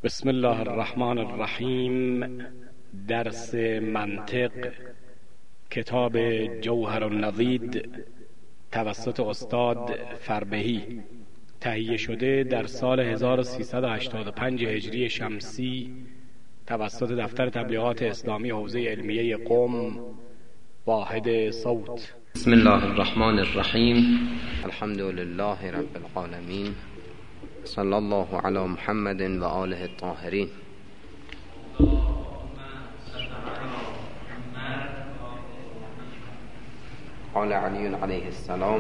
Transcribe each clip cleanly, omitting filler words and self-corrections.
بسم الله الرحمن الرحیم. درس منطق، کتاب جوهر النضید توسط استاد فربهی، تهیه شده در سال 1385 هجری شمسی توسط دفتر تبلیغات اسلامی حوزه علمیه قم، واحد صوت. بسم الله الرحمن الرحیم. الحمد لله رب العالمین، صلی الله علی محمد و آله الطاهرین. قال علی علیه السلام: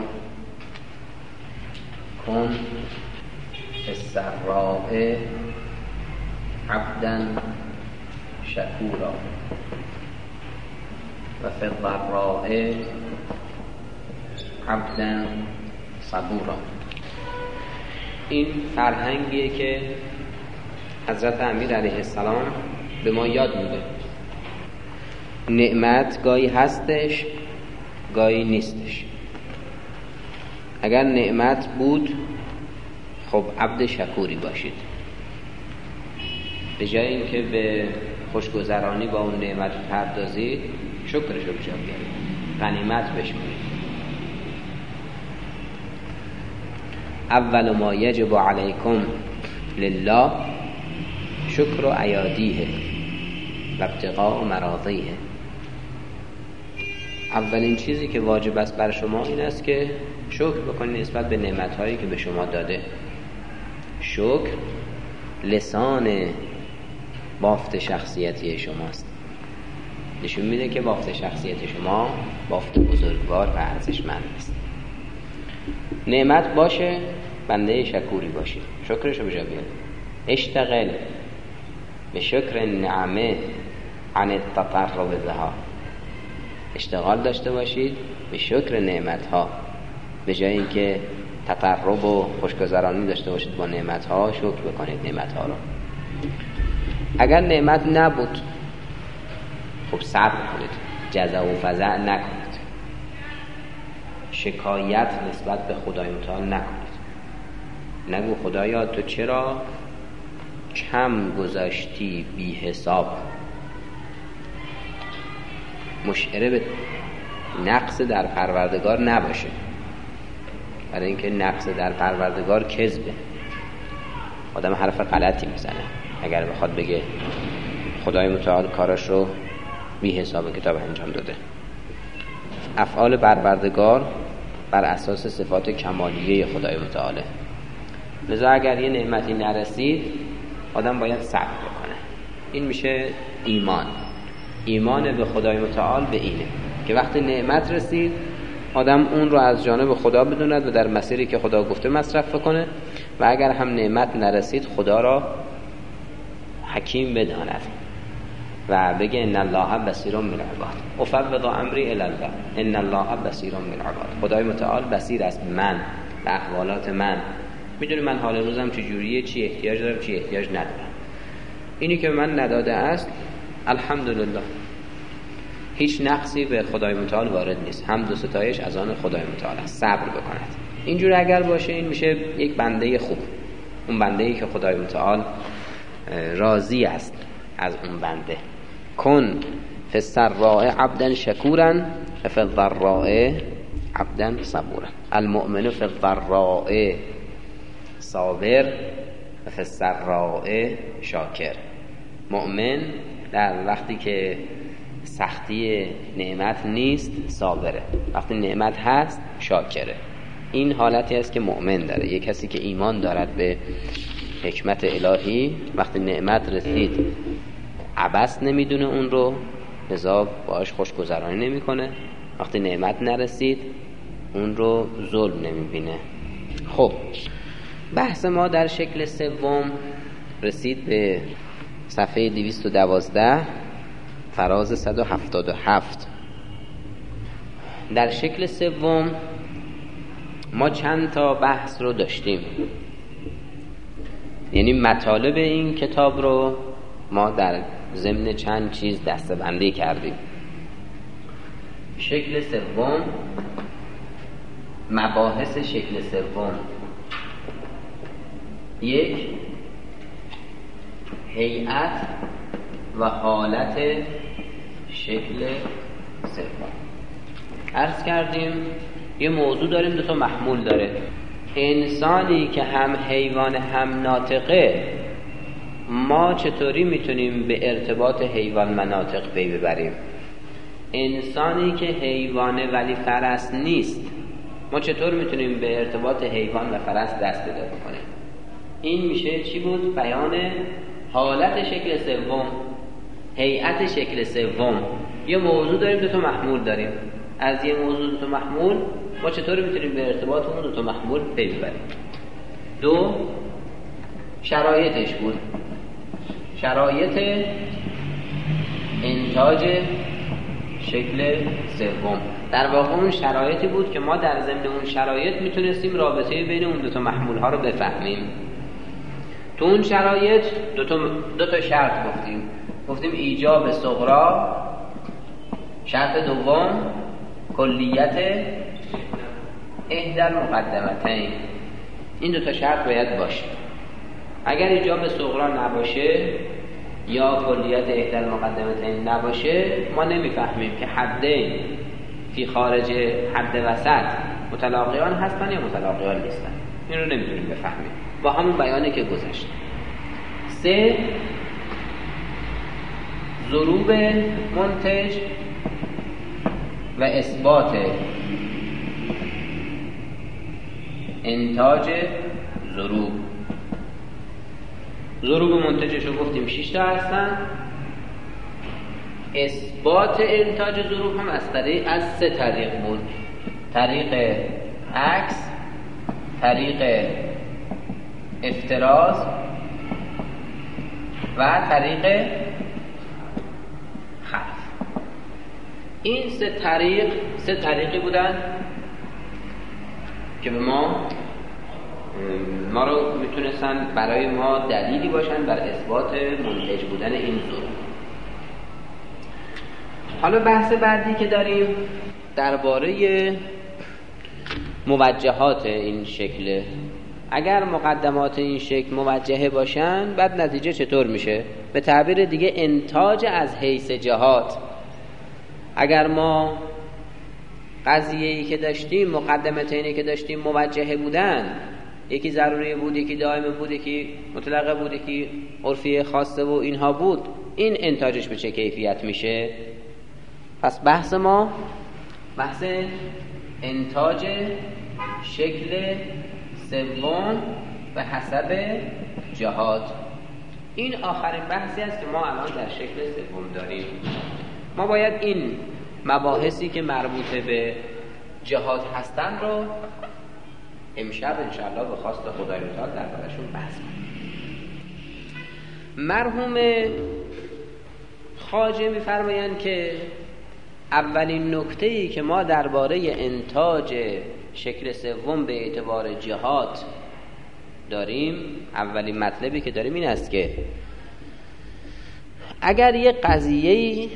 کن فی السراء عبدا شکورا و فی الضراء عبدا صبورا. این فرهنگیه که حضرت امیر علیه السلام به ما یاد میده. نعمت گاهی هستش، گاهی نیستش. اگر نعمت بود، خب عبد شکوری باشید. به جای اینکه به خوشگذرانی با اون نعمت پردازید، شکرش رو بجا بیارید، غنیمت بشمارید. اول ما یجب علیکم لله شکر ایادیه و ابتغاء مراضیه. اولین چیزی که واجب است بر شما این است که شکر بکنید نسبت به نعمت‌هایی که به شما داده. شکر لسان بافت شخصیتی شماست. نشون میده که بافت شخصیت شما بافت بزرگوار و ارزشمند است. نعمت باشه، بنده شکوری باشی، شکرش رو بجا بیارید. اشتغل به شکر النعمه عن التطرب بها. اشتغال داشته باشید به شکر نعمت ها، به جای اینکه تطرب و خوشگذرانی داشته باشید با نعمت ها، شکر بکنید نعمت ها رو. اگر نعمت نبود، خب صبر کنید، جزع و فزع نکنید، شکایت نسبت به خدای متعال نکنید. نگو خدایا تو چرا کم گذاشتی بی حساب. مشعره به نقص در پروردگار نباشه، برای اینکه نقص در پروردگار کذبه. آدم حرف غلطی میزنه اگر بخواد بگه خدای متعال کارش رو بی حساب کتاب انجام داده. افعال پروردگار بر اساس صفات کمالیه خدای متعاله. لذا اگر یه نعمتی نرسید، آدم باید صبر بکنه. این میشه ایمان به خدای متعال. به اینه که وقتی نعمت رسید، آدم اون رو از جانب خدا بدوند و در مسیری که خدا گفته مصرف کنه، و اگر هم نعمت نرسید، خدا را حکیم بداند و بگه ان الله بصیر بالعباد، افوض امری الی الله ان الله بصیر بالعباد. خدای متعال بصیر است من به احوالات من، میدونه من حال روزم چجوریه، چی احتیاج دارم، چی احتیاج ندارم. اینی که من نداده است، الحمدلله، هیچ نقصی به خدای متعال وارد نیست. حمد و ستایش از آن خدای متعال است. صبر بکند. اینجور اگر باشه، این میشه یک بنده خوب، اون بنده‌ای که خدای متعال راضی است از اون بنده. کن فی السراء عبدا شکورا و فی الضراء عبدا صبورا. المؤمن فی الضراء صابر و فی السراء شاکر. مؤمن در وقتی که سختی نعمت نیست صابره، وقتی نعمت هست شاکره. این حالتی است که مؤمن داره. یک کسی که ایمان دارد به حکمت الهی، وقتی نعمت رسید عبث نمیدونه اون رو، لذا باهاش خوشگذرانی نمیکنه. وقتی نعمت نرسید، اون رو ظلم نمیبینه. خب، بحث ما در شکل سوم رسید به صفحه 212 فراز 177. در شکل سوم ما چند تا بحث رو داشتیم، یعنی مطالب این کتاب رو ما در ضمن چند چیز دسته‌بندی کردیم. شکل سوم، مباحث شکل سوم: یک، هیئت و حالت شکل سوم. عرض کردیم یه موضوع داریم، دو تا محمول داره. انسانی که هم حیوان هم ناطقه، ما چطوری میتونیم به ارتباط حیوان مناطق پی ببریم؟ انسانی که حیوانه ولی فرس نیست، ما چطور میتونیم به ارتباط حیوان و فرس دست پیدا کنیم؟ این میشه چی بود؟ بیان حالت شکل سوم، هیئت شکل سوم. یه موضوع داریم، دو تا محمول داریم. از یه موضوع دو تا محمول ما چطور میتونیم به ارتباط اون دو تا محمول پی ببریم؟ دو، شرایطش بود. شرایط انتاج شکل سوم. در واقع اون شرایطی بود که ما در ضمن اون شرایط میتونستیم رابطه بین اون دو تا محمول ها رو بفهمیم. تو اون شرایط دو تا شرط گفتیم ایجاب صغرا، شرط دوم کلیت احدی المقدمتین. این دو تا شرط باید باشه. اگر ایجاب صغرا نباشه یا کلیت احدی المقدمتین نباشه، ما نمیفهمیم که حدین فی خارج حد وسط متلاقیان هستن یا متلاقیان نیستن. این رو نمیتونیم بفهمیم با همون بیانی که گذشت. 3، ضروب منتج و اثبات انتاج ضروب. ضروب منتجش رو گفتیم 6 تا هستن. اثبات انتاج ضروب هم از 3 طریق بود: طریق عکس، طریق افتراض و طریق خلف. این 3 طریقی بودن که به ما رو میتونستن برای ما دلیلی باشن بر اثبات منتج بودن این ضروب. حالا بحث بعدی که داریم درباره موجهات این شکل. اگر مقدمات این شکل موجهه باشن، بعد نتیجه چطور میشه؟ به تعبیر دیگه انتاج از حیث جهات. اگر ما قضیه‌ای که داشتیم، مقدمتینی که داشتیم موجهه بودن، یکی ضروری بود، یکی دائم بود، یکی مطلقه بود، یکی عرفی خاصه و اینها بود، این انتاجش به چه کیفیت میشه؟ پس بحث ما بحث انتاج شکل سوم به حسب جهات. این آخرین بحثی است که ما الان در شکل سوم داریم. ما باید این مباحثی که مربوط به جهات هستن رو امشب انشاءالله به خواست خدای متعال دربارشون بحث کنیم. مرحوم خواجه می‌فرمایند که اولین نکته‌ای که ما درباره انتاج شکل سوم به اعتبار جهات داریم، اولین مطلبی که داریم این است که اگر یک قضیه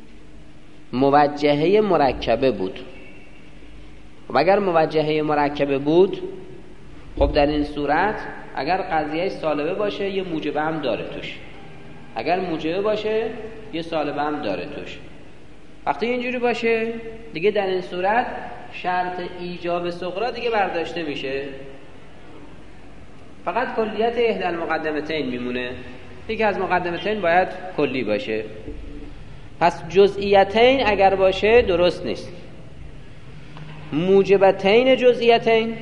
موجهه مرکبه بود، خب اگر موجهه مرکبه بود، خب در این صورت اگر قضیه سالبه باشه یه موجبه هم داره توش، اگر موجبه باشه یه سالبه هم داره توش. وقتی اینجوری باشه دیگه در این صورت شرط ایجاب صغرا دیگه برداشته میشه، فقط کلیت احدی المقدمتین میمونه. یکی از مقدمتین باید کلی باشه. پس جزئیتین اگر باشه درست نیست. موجبتین جزئیتین،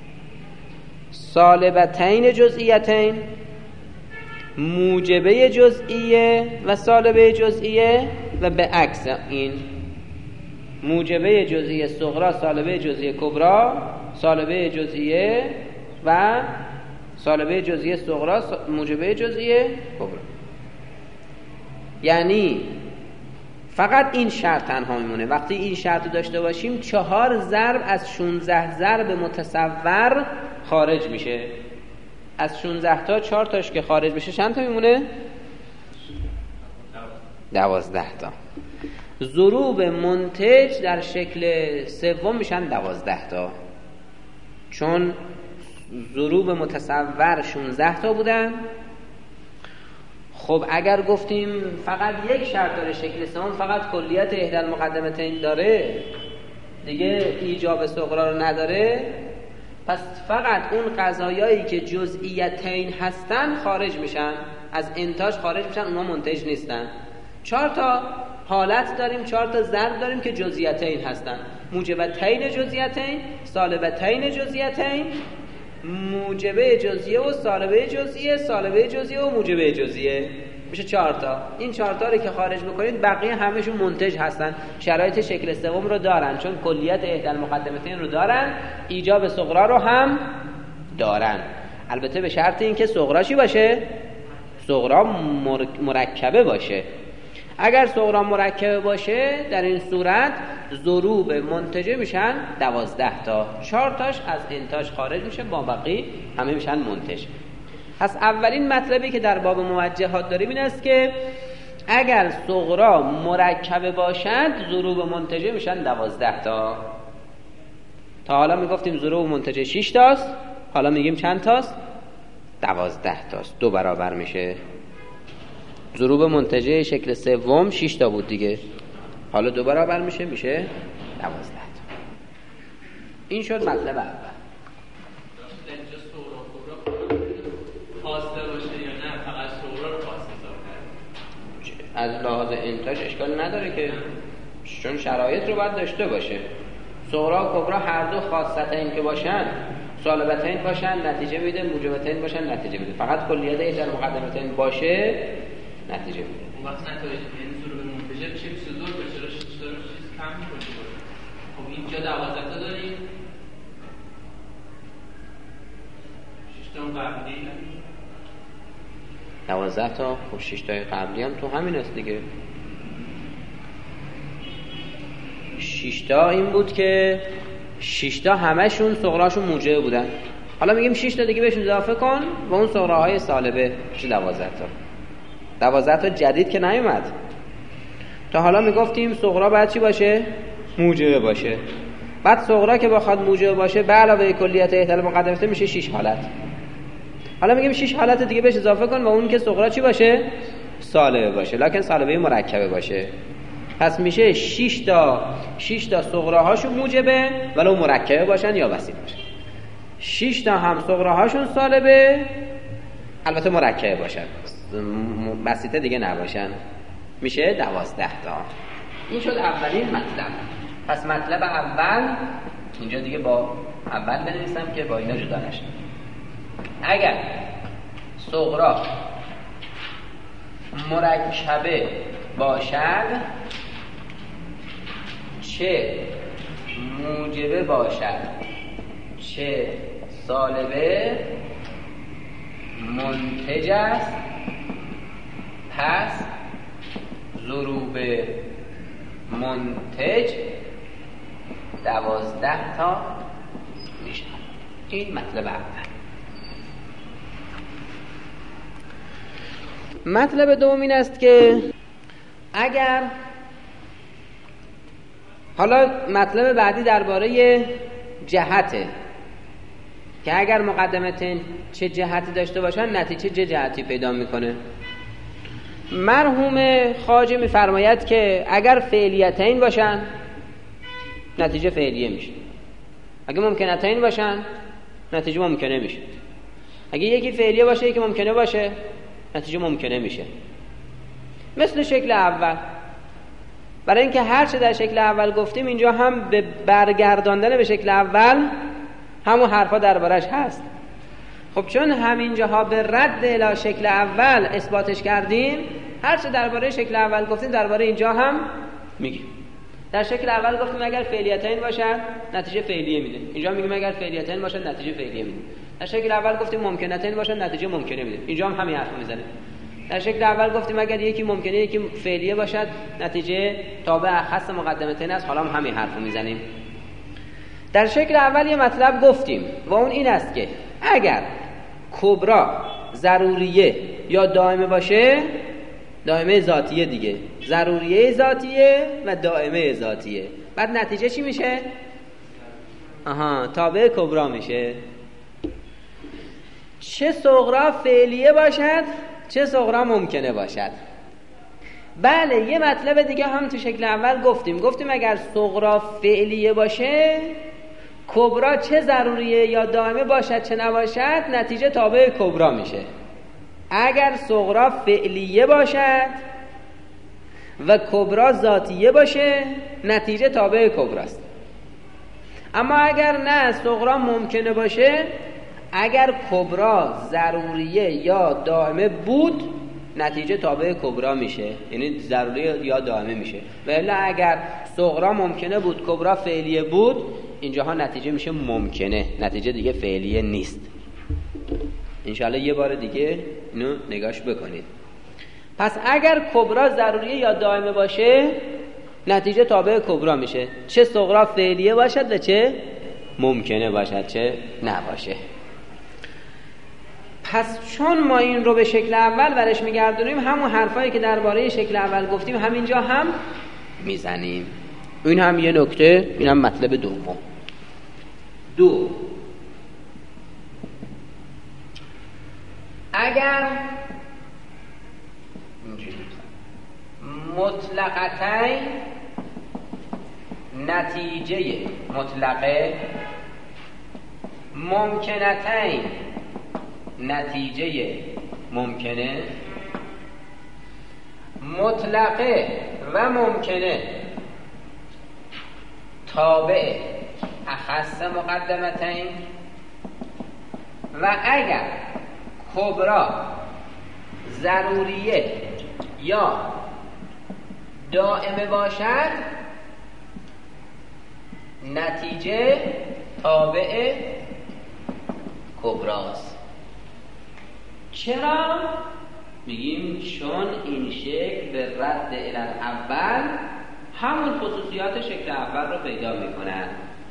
سالبتین جزئیتین، موجبه جزئیه و سالبه جزئیه و به عکس این موجبه جزئیه صغرا، سالبه جزئیه کبرا، سالبه جزئیه و سالبه جزئیه صغرا، موجبه جزئیه کبرا. یعنی فقط این شرط تنها میمونه. وقتی این شرط داشته باشیم 4 ضرب از 16 ضرب متصور خارج میشه. از 16 تا 4 تاش که خارج بشه چند تا میمونه؟ 12 تا. ضروب منتج در شکل سوم میشن 12 تا، چون ضروب متصور 16 تا بودن. خب اگر گفتیم فقط یک شرط داره، شکل سوم فقط کلیت احدی المقدمتین داره، دیگه ایجاب صغرا رو نداره، پس فقط اون قضایایی که جزئیتین هستن خارج میشن، از انتاج خارج میشن، اونا منتج نیستن. 4 تا حالت داریم، 4 تا ضرب داریم که جزئیتین هستن: موجبتین جزئیتین، سالبتین جزئیتین، موجبه جزئیه و سالبه جزئیه، سالبه جزئیه و موجبه جزئیه. میشه 4 تا. این 4 تا رو که خارج بکنید بقیه همشون منتج هستن، شرایط شکل سوم رو دارن، چون کلیت احدی المقدمتین رو دارن، ایجاب صغرا رو هم دارن. البته به شرط این که صغرا چی باشه؟ صغرا مرکبه باشه. اگر صغرا مرکبه باشه در این صورت ضروب منتجه میشن 12 تا، 4 تاش از انتاج خارج میشه، با بقیه همه میشن منتج. پس اولین مطلبی که در باب موجهات داریم این است که اگر صغرا مرکبه باشد ضروب منتجه میشن 12 تا. تا حالا میگفتیم ضروب منتجه 6 تاست، حالا میگیم چند تاست؟ 12 تاست، 2 برابر میشه. ضروب منتجه شکل سوم 6 تا بود دیگه، حالا 2 برابر میشه، میشه 12 تا. این شد مطلب اول. خواسته باشه یا نه فقط صغرا رو خواسته حساب از لحاظ انتاج اشکال نداره که، چون شرایط رو باید داشته باشه. صغرا و کبرا هر دو خاصتین که باشن، سالبتین باشن نتیجه میده، موجبتین باشن نتیجه میده. فقط کلیت احدی المقدمتین باشه نتیجه میده. اون وقت نتایج یعنی ضروب منتجه بشه 22 تا، چرا چیز کم می‌کنه؟ خب اینجا 12 تا داریم، 6 تا قبلی 12 تا، خب 6 تای قبلی هم تو همین است دیگه. 6 تا این بود که 6 تا همشون صغراشون موجبه بودن، حالا میگیم 6 تا دیگه بهشون اضافه کن و اون صغراهای سالبه میشه 12 تا. 12 تا جدید که نیومد. تا حالا میگفتیم صغرا باید چی باشه؟ موجبه باشه. بعد صغرا که بخواد موجبه باشه به علاوه کلیت احدی المقدمتین میشه 6 حالت. حالا میگیم 6 حالت دیگه بهش اضافه کن و اون که صغرا چی باشه؟ سالبه باشه، لکن سالبه مرکبه باشه. پس میشه 6 تا صغراهاشون موجبه ولو مرکبه باشن یا بسیط باشن. 6 تا هم صغراهاشون سالبه البته مرکبه باشن، بسیطه دیگه نباشن، میشه 12 تا. این شد اولین مطلب. پس مطلب اول اینجا دیگه با اول بنویسم که با اینا جدا نشه. اگر صغرا مرکبه باشد چه موجبه باشد چه سالبه منتج است، پس ضروب منتج 12 تا میشه. این مطلب اول. مطلب دوم این است که اگر حالا مطلب بعدی درباره جهته که اگر مقدمتین چه جهتی داشته باشن نتیجه چه جهتی پیدا میکنه. مرحوم خواجه میفرماید که اگر فعلیتین باشن نتیجه فعلیه میشه، اگه ممکنتین باشن نتیجه ممکنه میشه، اگه یکی فعلیه باشه یکی ممکنه باشه نتیجه ممکنه میشه. مثل شکل اول، برای اینکه هر چه در شکل اول گفتیم اینجا هم به برگرداندن به شکل اول همون حرفا دربارش هست. خب چون همینجاها به رد الی شکل اول اثباتش کردیم، هر چه درباره شکل اول گفتیم درباره اینجا هم میگیم. در شکل اول گفتیم اگر فعلیتین باشن نتیجه فعلیه میده، اینجا میگیم اگر فعلیتین باشن نتیجه فعلیه میده. در شکل اول گفتیم ممکنتین باشن نتیجه ممکنه میده، اینجا هم همین حرفو میزنه. در شکل اول گفتیم اگر یکی ممکنه یکی فعلیه باشد نتیجه تابع خاص مقدمتین است، حالا هم همین حرفو میزنیم. در شکل اول یه مطلب گفتیم و اون این است که اگر کبرا ضروریه یا دائمه باشه، دائمه ذاتیه دیگه، ضروریه ذاتیه و دائمه ذاتیه، بعد نتیجه چی میشه؟ تابع کبرا میشه. چه صغرا فعلیه باشد چه صغرا ممکنه باشد. بله یه مطلب دیگه هم تو شکل اول گفتیم اگر صغرا فعلیه باشه کبرا چه ضروریه یا دائمه باشد چه نباشد نتیجه تابع کبرا میشه. اگر صغرا فعلیه باشد و کبرا ذاتیه باشه نتیجه تابع کبراست. اما اگر نه صغرا ممکنه باشه اگر کبرا ضروریه یا دائمه بود نتیجه تابع کبرا میشه، یعنی ضروریه یا دائمه میشه. و الا اگر صغرا ممکنه بود کبرا فعلیه بود اینجاها نتیجه میشه ممکنه، نتیجه دیگه فعلیه نیست. انشاءالله یه بار دیگه اینو نگاش بکنید. پس اگر کبرا ضروریه یا دائمه باشه نتیجه تابع کبرا میشه، چه صغرا فعلیه باشد و چه ممکنه باشد چه نباشه. پس چون ما این رو به شکل اول برش میگردونیم همون حرفایی که درباره شکل اول گفتیم همینجا هم میزنیم. این هم یه نکته، این هم مطلب دوم. دو، اگر مطلقتین نتیجه مطلقه ممکنتین نتیجه ممکنه مطلقه و ممکنه تابع اخص مقدمتین و اگر کبرا ضروریه یا دائمه باشد نتیجه تابع کبراست. چرا؟ میگیم چون این شکل به رد الی اول همون خصوصیات شکل اول رو پیدا میکنن.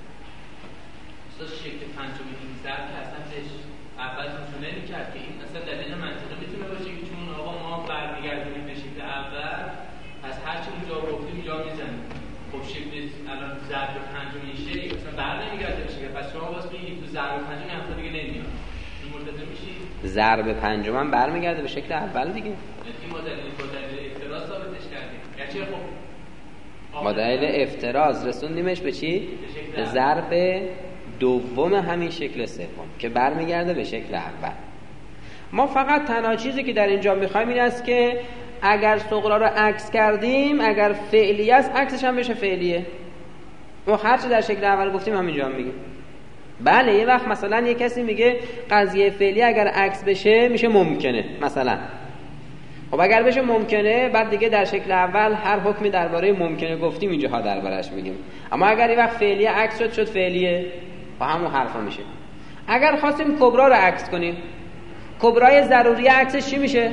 شکل پنجمی این ضرب که اصلا اول نشونه نمی‌کرد که این اصلا دلیل منطقی میتونه باشه که چون آقا ما برمیگردیم به شکل اول از هر چی اونجا گفتیم اینجا میزنیم. خب شکل الان ضرب پنجمی این شکل اصلا برنمیگرده به شکل، پس شما واسه میگید تو ضرب پنجمی هم دیگه نمیاد. این مرتضی میشی ضرب پنجم هم برمیگرده به شکل اول دیگه. این ما دلیل افتراض ثابتش کردیم. یعنی خب با دلیل افتراض رسوندیمش به چی؟ به ضرب دوم همین شکل سوم که برمیگرده به شکل اول. ما فقط تنها چیزی که در اینجا میخوایم این است که اگر صغرا رو عکس کردیم اگر فعلیه است عکسش هم بشه فعلیه. ما هرچی در شکل اول گفتیم همینجا هم میگیم. بله یه وقت مثلا یه کسی میگه قضیه فعلیه اگر عکس بشه میشه ممکنه مثلا. خب اگر بشه ممکنه بعد دیگه در شکل اول هر حکمی درباره ممکنه گفتیم اینجاها دربارش میگیم. اما اگر یه وقت فعلیه عکس شد فعلیه با همون حرفا میشه. اگر خواستیم کبرا رو عکس کنیم کبرای ضروری عکسش چی میشه؟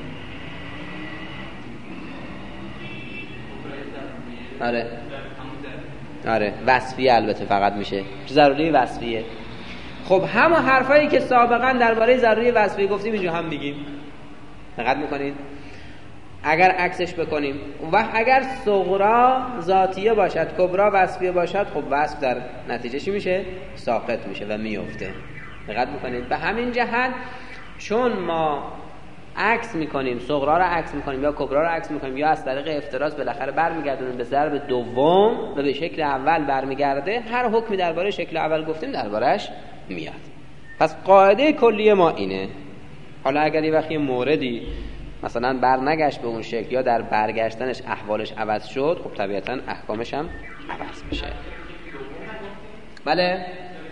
آره وصفیه البته فقط میشه ضروری وصفیه. خب همون حرفایی که سابقا درباره ضروری وصفیه گفتیم اینجا هم میگیم. دقت میکنید؟ اگر عکسش بکنیم و اگر صغرا ذاتیه باشد کبرا وصفیه باشد خب وصف در نتیجه چی میشه؟ ساقط میشه و میفته. دقت میکنید؟ به همین جهت چون ما عکس میکنیم صغرا رو عکس میکنیم یا کبرا رو عکس میکنیم یا از طریق افتراض بالاخره برمیگردونیم به ضرب دوم و به شکل اول برمیگرده هر حکمی درباره شکل اول گفتیم دربارش میاد. پس قاعده کلی ما اینه. حالا اگر یه وقتی موردی مثلا برنگشت به اون شکل یا در برگشتنش احوالش عوض شد خب طبیعتا احکامش هم عوض میشه. بله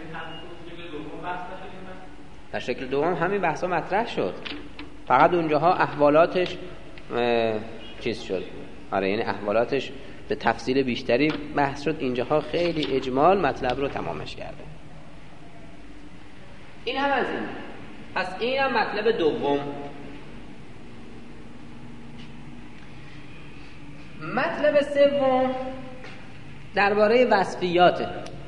در شکل دوم همین بحثا مطرح شد فقط اونجاها احوالاتش چیز شد. آره یعنی احوالاتش به تفصیل بیشتری بحث شد. اینجاها خیلی اجمال مطلب رو تمامش کرده. این هم از این. پس این هم مطلب دوم. مطلب سوم درباره وصفیاته.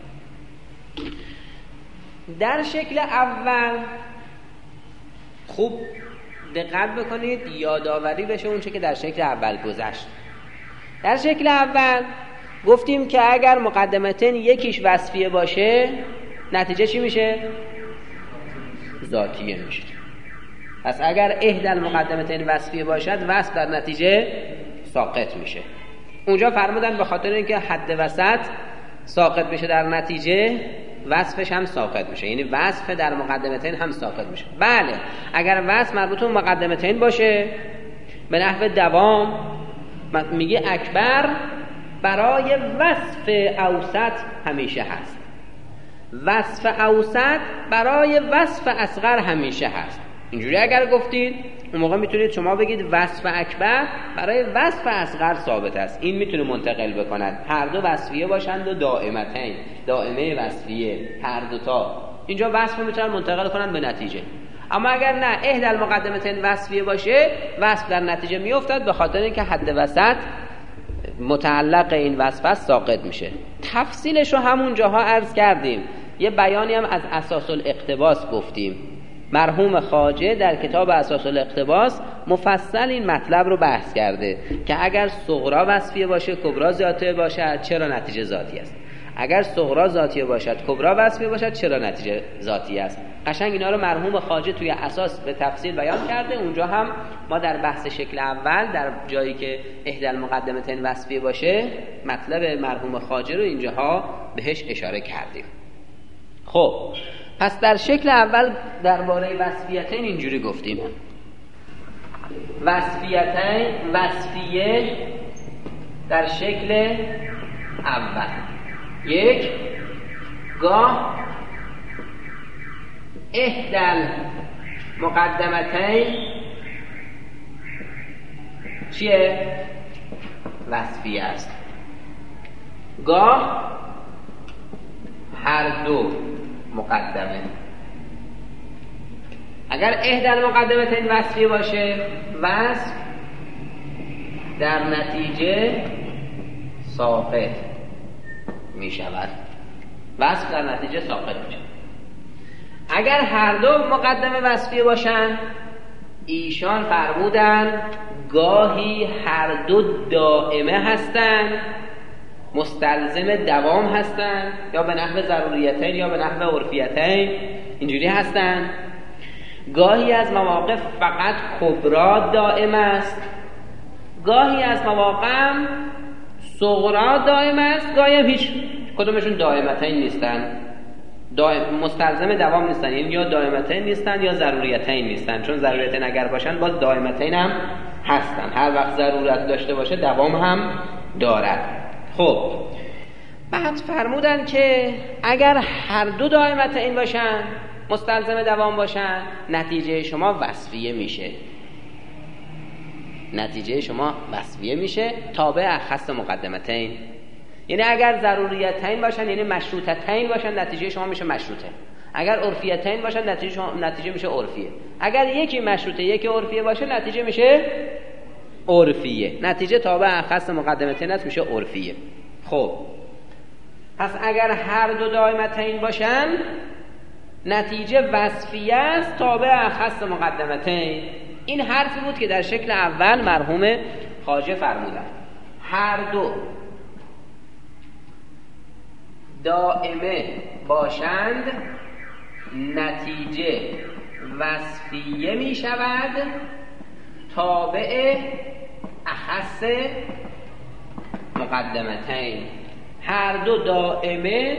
در شکل اول خوب دقت بکنید یادآوری بشه اون چه که در شکل اول گذشت. در شکل اول گفتیم که اگر مقدمتین یکیش وصفیه باشه نتیجه چی میشه؟ ذاتیه میشه. پس اگر احدی المقدمتین وصفیه باشد وصف در نتیجه ساقط میشه. اونجا فرمودن به خاطر اینکه حد وسط ساقط بشه در نتیجه وصفش هم ساقط میشه، یعنی وصف در مقدمتین هم ساقط میشه. بله اگر وصف مربوط به مقدمتین باشه به نحو دوام، میگه اکبر برای وصف اوسط همیشه هست، وصف اوسط برای وصف اصغر همیشه هست. اینجوری اگر گفتید اون موقع میتونید شما بگید وصف اکبر برای وصف اصغر ثابت است. این میتونه منتقل بکند هر دو وصفیه باشند و دائمتین، دائمه وصفیه هر دوتا، اینجا وصف رو میتونن منتقل کنن به نتیجه. اما اگر نه احدی المقدمتین وصفیه باشه وصف در نتیجه میافتد به خاطر اینکه حد وسط متعلق این وصف است ساقط میشه. تفصیلش رو همون جاها عرض کردیم، یه بیانی هم از اساس الاقتباس گفتیم. مرحوم خواجه در کتاب اساس الاقتباس مفصل این مطلب رو بحث کرده که اگر صغرا وصفیه باشه کبرا ذاتیه باشد چرا نتیجه ذاتی است، اگر صغرا ذاتیه باشد کبرا وصفیه باشد چرا نتیجه ذاتی است. قشنگ اینا رو مرحوم خواجه توی اساس به تفصیل بیان کرده. اونجا هم ما در بحث شکل اول در جایی که احدی المقدمتین وصفیه باشه مطلب مرحوم خواجه رو اینجاها بهش اشاره کردیم. خب پس در شکل اول درباره وصفیتین اینجوری گفتیم: وصفیتین وصفیه در شکل اول، یک گاه احدی المقدمتین چیه؟ وصفیه است، گاه هر دو مقدمه. اگر احدی المقدمتین وصفیه باشه وصف در نتیجه ساقط می شود، وصف در نتیجه ساقط می شود. اگر هر دو مقدمه وصفیه باشن ایشان فرمودن گاهی هر دو دائمه هستند، مستلزم دوام هستند، یا به نحو ضروریتین یا به نحو عرفیتین اینجوری هستند. گاهی از مواقع فقط کبرا دائم است، گاهی از مواقع صغرا دائم است، گاهی هیچ کدومشون دائمتین نیستن، مستلزم دوام نیستن، یعنی یا دائمتین نیستن یا ضروریتین نیستن، چون ضروریتین اگر باشن باز دائمتین هم هستن، هر وقت ضرورت داشته باشه دوام هم دارد. خب بعد فرمودن که اگر هر دو دائمتین باشن مستلزم دوام باشن نتیجه شما وصفیه میشه، نتیجه شما وصفیه میشه تابع اخص مقدمتین. یعنی اگر ضروریتین باشن یعنی مشروطتین باشن نتیجه شما میشه مشروطه، اگر عرفیتین باشن نتیجه میشه عرفیه، اگر یکی مشروطه یکی عرفیه باشه نتیجه میشه عرفیه، نتیجه تابع اخص مقدمتین است میشه عرفیه. خب پس اگر هر دو دائمتین باشن نتیجه وصفیه است تابع اخص مقدمتین. این حرفی بود که در شکل اول مرحوم خواجه فرمودن هر دو دائمه باشند نتیجه وصفیه می شود تابع اخص مقدمتین. هر دو دائمه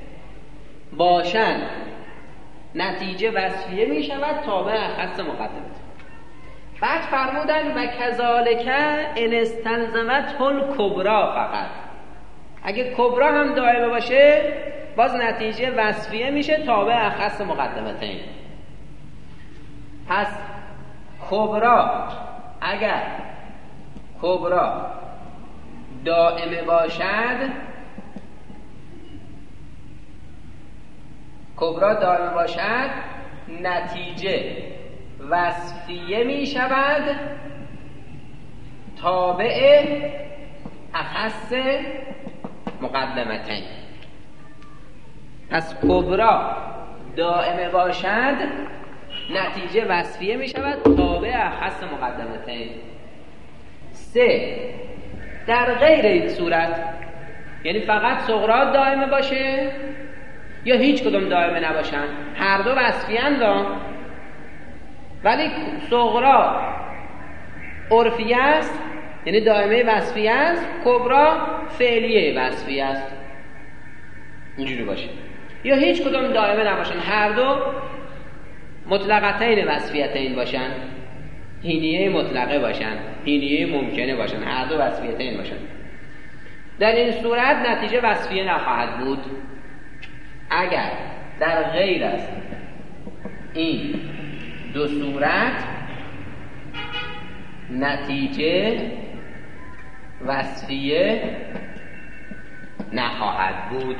باشند نتیجه وصفیه می شود تابع اخص مقدمتین. بعد فرمودن و کذالک ان استلزمت الکبرا، فقط اگه کبرا هم دائمه باشه باز نتیجه وصفیه میشه تابع اخص مقدمتین. پس کبرا اگر کبرا دائمه باشد، کبرا دائمه باشد نتیجه وصفیه می شود تابع اخص مقدمتین. پس کبرا دائمه باشد نتیجه وصفیه می شود تابع اخص مقدمتین. 3 در غیر این صورت، یعنی فقط صغرا دائمه باشه یا هیچ کدوم دائمه نباشن، هر دو وصفی اند، ولی صغرا عرفیه است، یعنی دائمه وصفیه است، کبرا فعلیه وصفیه است. اینجوری باشه. یا هیچ کدوم دائمه نباشن، هر دو مطلقتین وصفیتین باشن، هینیه مطلقه باشن، هینیه ممکنه باشن، هر دو وصفیتین باشن. در این صورت نتیجه وصفیه نخواهد بود. اگر در غیر از این دو صورت نتیجه وصفیه نخواهد بود.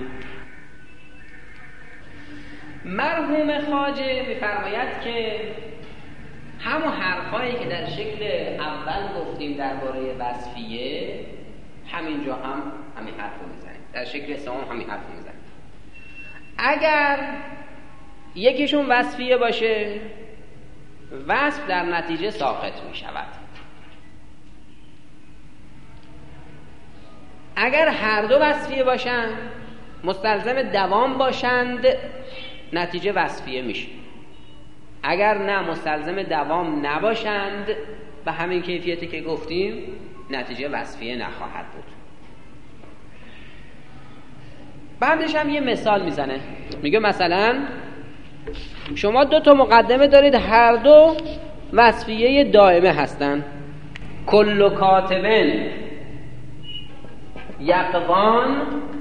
مرحوم خواجه می‌فرماید که همون حرفایی که در شکل اول گفتیم درباره وصفیه، همینجا هم همین حرفو میزنیم، در شکل سوم همین حرفو میزنیم. اگر یکیشون وصفیه باشه، وصف در نتیجه ساقط می شود. اگر هر دو وصفیه باشند، مستلزم دوام باشند، نتیجه وصفیه میشه. اگر نه مستلزم دوام نباشند، به همین کیفیتی که گفتیم، نتیجه وصفیه نخواهد بود. بعدش هم یه مثال میزنه، میگه مثلا شما دو تا مقدمه دارید، هر دو وصفیه دائمه هستن. کل کاتبن یقوان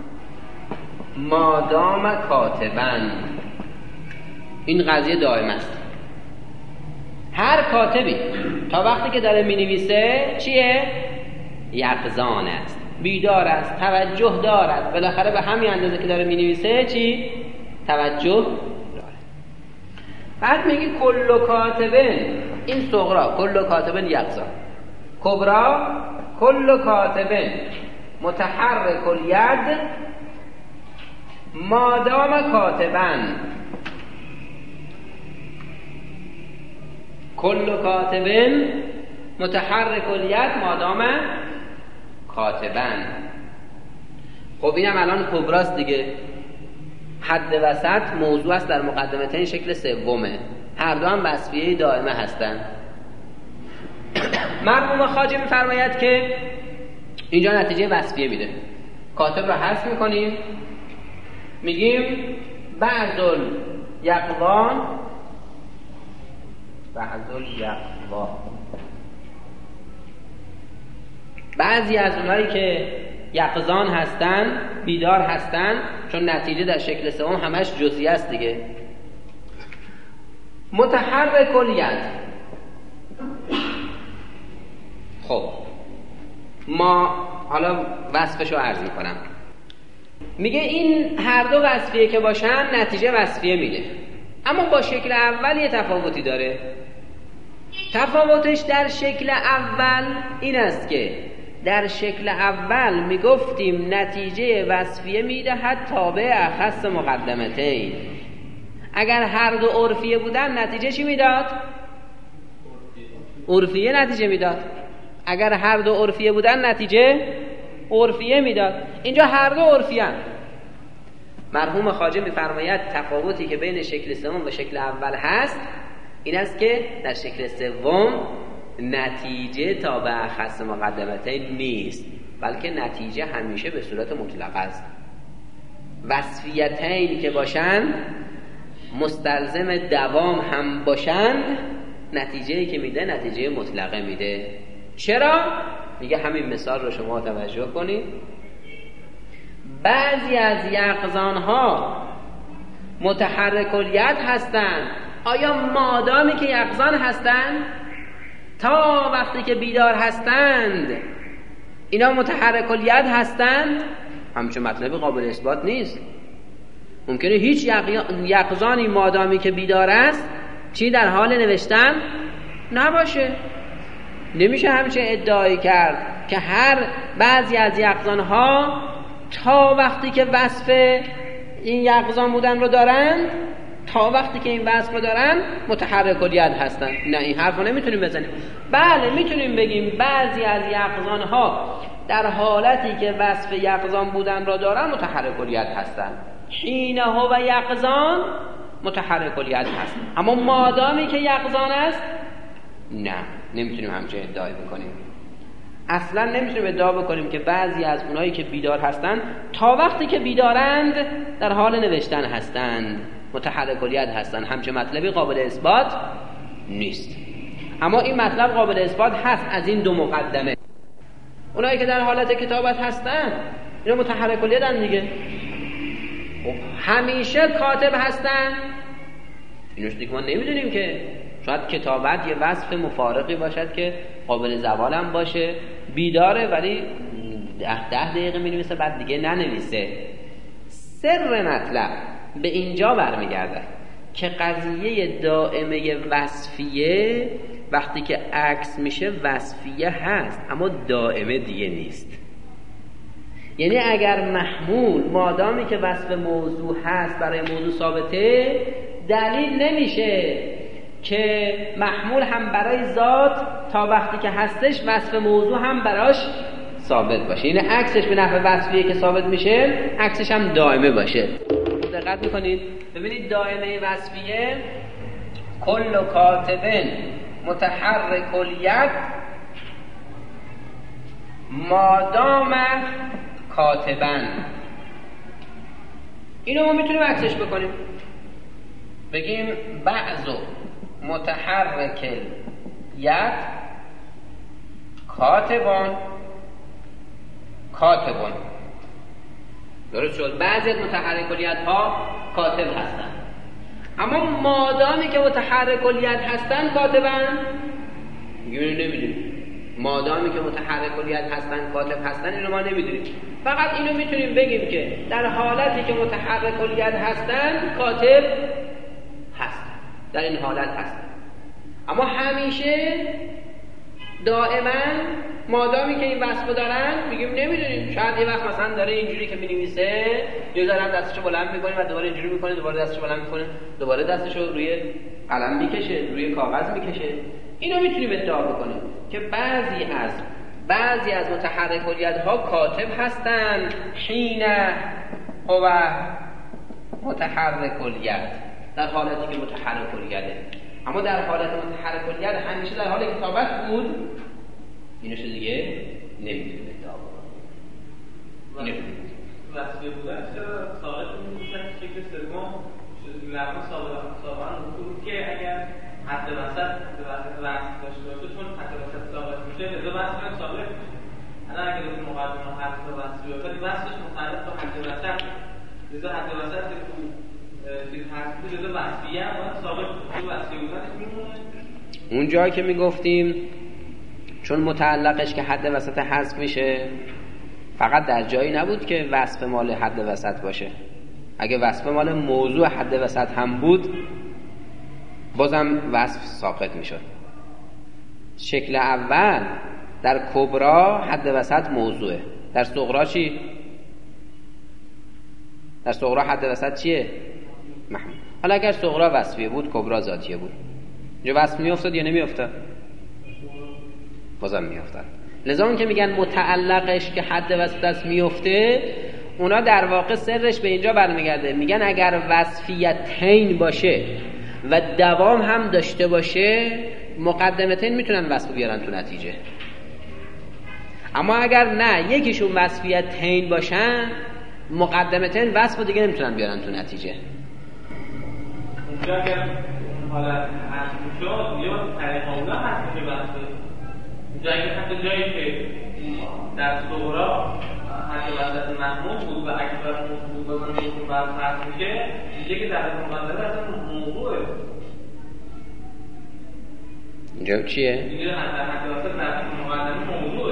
مادام کاتبن. این قضیه دائم است. هر کاتبی تا وقتی که داره مینویسه چیه؟ یقظان است، بیدار است، توجه دارد. بالاخره به همین اندازه که داره مینویسه چی؟ توجه داره. بعد میگی کل کاتبن، این صغرا کل کاتبن یقظان، کبرا کل کاتبن متحرک الید مادام کاتبن. کل کاتبن متحرک الید مادام کاتبن. خب اینم الان کبراست دیگه، حد وسط موضوع است در مقدمتین شکل سومه، هر دو هم وصفیه دائمه هستن. مرحوم خواجه میفرماید که اینجا نتیجه وصفیه میده. کاتب رو حذف میکنیم، میگیم بعضل یقوان، بعضی از اونایی که یقظان هستن، بیدار هستن، چون نتیجه در شکل سوم همش جزئی است دیگه. متحرک الید. خب ما حالا وصفشو عرض میکنم. میگه این هر دو وصفیه که باشن نتیجه وصفیه میده، اما با شکل اول یه تفاوتی داره. تفاوتش در شکل اول این است که در شکل اول میگفتیم نتیجه وصفیه میدهد تابع اخص مقدمتین. اگر هر دو عرفیه بودن نتیجه چی میداد؟ عرفیه نتیجه میداد. اگر هر دو عرفیه بودن نتیجه عرفیه میداد. اینجا هر دو عرفیه هم. مرحوم خواجه میفرماید تفاوتی که بین شکل سوم و شکل اول هست این است که در شکل سوم نتیجه تابع اخص مقدمتین نیست، بلکه نتیجه همیشه به صورت مطلق است. وصفیتین که باشند، مستلزم دوام هم باشند، نتیجه‌ای که میده نتیجه مطلقه میده. چرا؟ میگه همین مثال رو شما توجه کنید. بعضی از یقظان‌ها متحرک الید هستند. آیا مادامی که یقظان هستند تا وقتی که بیدار هستند اینا متحرک الید هستند؟ همچون مطلب قابل اثبات نیست. ممکنه هیچ یقظانی مادامی که بیدار است چی در حال نوشتن نباشه. نمیشه همچین ادعایی کرد که هر بعضی از یقظان‌ها تا وقتی که وصف این یقظان بودن رو دارن، تا وقتی که این وصف رو دارن متحرک الید هستن. نه، این حرف رو نمیتونیم بزنیم. بله میتونیم بگیم بعضی از یقظان‌ها در حالتی که وصف یقظان بودن را دارن متحرک الید هستن. حینه و یقظان متحرک کلیت هست. اما مادامی که یقظان است نه، نمیتونیم همچین ادعای بکنیم. اصلا نمیتونیم ادعا بکنیم که بعضی از اونایی که بیدار هستند تا وقتی که بیدارند در حال نوشتن هستند متحرک کلیت هستند. همچین مطلبی قابل اثبات نیست. اما این مطلب قابل اثبات هست از این دو مقدمه. اونایی که در حالت کتابت هستند اینا متحرک کلیت هستند دیگه. همیشه کاتب هستند اینوش دیگه ما نمیدونیم که شاید کتابت یه وصف مفارقی باشد که قابل زوال هم باشه، بیداره ولی 10 دقیقه می‌نویسه بعد دیگه ننویسه. سر مطلب به اینجا برمیگرده که قضیه دائمه وصفیه وقتی که عکس میشه وصفیه هست اما دائمه دیگه نیست. یعنی اگر محمول مادامی که وصف موضوع هست برای موضوع ثابته، دلیل نمیشه که محمول هم برای ذات تا وقتی که هستش وصف موضوع هم براش ثابت باشه. یعنی عکسش به نحو وصفیه که ثابت میشه عکسش هم دائمه باشه. دقت میکنید ببینید دائمه وصفیه کل کاتب متحرک الید مادام کاتبن. اینو ما میتونیم عکسش بکنیم، بگیم بعض متحرک ید کاتبان. درست شد. بعضی از متحرک الید ها کاتب هستن، اما مادامی که متحرک الید هستن کاتبن اینو نمیدونیم. مادامی که متحرک الید هستن کاتب هستن اینو ما نمیدونیم. فقط اینو میتونیم بگیم که در حالتی که متحرک الید هستن کاتب هست، در این حالت هست. اما همیشه دائما مادامی که این وصف دارن میگیم نمیدونیم. شاید یه وقت مثلا داره اینجوری که مینویسه یه ذره هم دستشو بلند میکنه و دوباره اینجوری میکنه، دوباره دستشو بلند میکنه، دوباره دستشو روی قلم میکشه، روی کاغذ میکشه. اینو میتونیم ادعا بکنیم که بعضی از متحرک الیدها کاتب هستند حین هو متحرک الید، در حالتی که متحرک الیده. اما در حالت متحرک الید همیشه در حال کتابت بود، اینوش دیگه نمیتونیم ادعا بکنیم. وصفی بودن چرا ثابت می‌کنه که شکل سوم لفظ ثابت بود که اگر حد وسط وصف داشته باشه، چون حد وسط ثابت میشه لذا وصف ثابت میشه. الان اگر تو مقدمه حد وصفی باشه وصفش مخالف با حد وسط، لذا حد وسط تو چیز هست لذا وصفیه هم باید ثابت بشه. وصفی بودنش میمونه اون جایی که میگفتیم چون متعلقش که حد وسط حذف میشه فقط در جایی نبود که وصف مال حد وسط باشه. اگه وصف مال موضوع حد وسط هم بود بازم وصف ساقط میشد. شکل اول در کبرا حد وسط موضوعه، در صغرا چی؟ در صغرا حد وسط چیه؟ محمول. حالا اگر صغرا وصفیه بود کبرا ذاتیه بود، اینجا وصف میافتاد یا نمیافتاد؟ بازم میافتاد. لذا اون که میگن متعلقش که حد وسط است میفته، اونا در واقع سرش به اینجا برمیگرده. میگن اگر وصفیتین باشه و دوام هم داشته باشه مقدمتین میتونن وصف بیارن تو نتیجه. اما اگر نه یکیشون وصفیتین باشن مقدمتین وصف دیگه نمیتونن بیارن تو نتیجه. اونجا اگر حالت حذف شد یا طریق اولا حذف که وصف اونجا اگر حتی جایی که در صغرا حد وسط محمول بود و اکبر موضوع بازم میتون برد حذف میشه، اینجا که در مقدمه اصلا موضوعه. اینجا چیه؟ اینجا حد وسط در مقدمه موضوعه.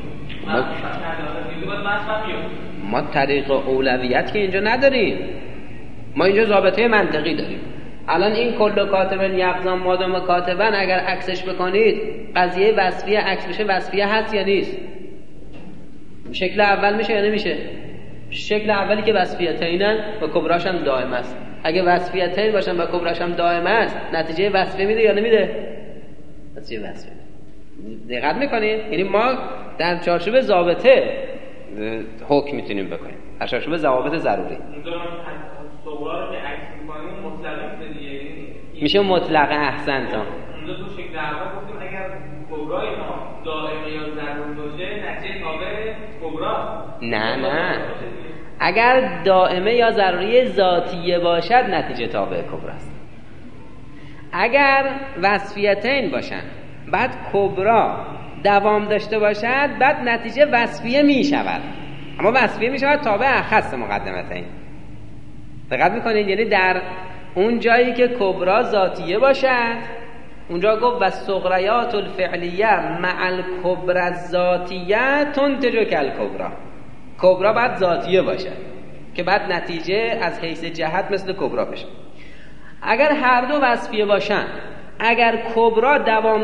ما طریق اولویت که اینجا نداریم، ما اینجا ضابطه منطقی داریم. الان این کل کاتبن یقظان مادام کاتبن اگر عکسش بکنید قضیه وصفیه عکس بشه وصفیه هست یا نیست؟ شکل اول میشه یا نمیشه؟ شکل اولی که وصفیتینن و کبراش هم دائم است. اگه وصفیتین باشن و کبراش هم دائم است نتیجه وصفیه میده یا نمیده؟ نتیجه وصفیه. دقت میکنید؟ یعنی ما در چارچوب ضابطه حکم میتونیم بکنیم، در چارچوب ضوابط ضروری. اونجا ما صغرا رو که عکس میکنیم مطلقاً میشه مطلق احسن تا اونجا تو شکل اول گفتیم اگر کبرای ما دائمه یا ضرور باشه نتیجه تابع کبراست. نه اگر دائمه یا ضروری ذاتیه باشد نتیجه تابع کبراست. اگر وصفیتین باشن بعد کبرا دوام داشته باشد بعد نتیجه وصفیه می شود، اما وصفیه می شود تابع اخص مقدمتین. دقت میکنید؟ یعنی در اون جایی که کبرا ذاتیه باشد اونجا گفت و صغریات الفعلیه مع الکبرى الذاتیه تنتج کالکبرى. کبرا بعد ذاتیه باشد که بعد نتیجه از حیث جهت مثل کبرا بشه. اگر هر دو وصفیه باشند، اگر کبرا دوام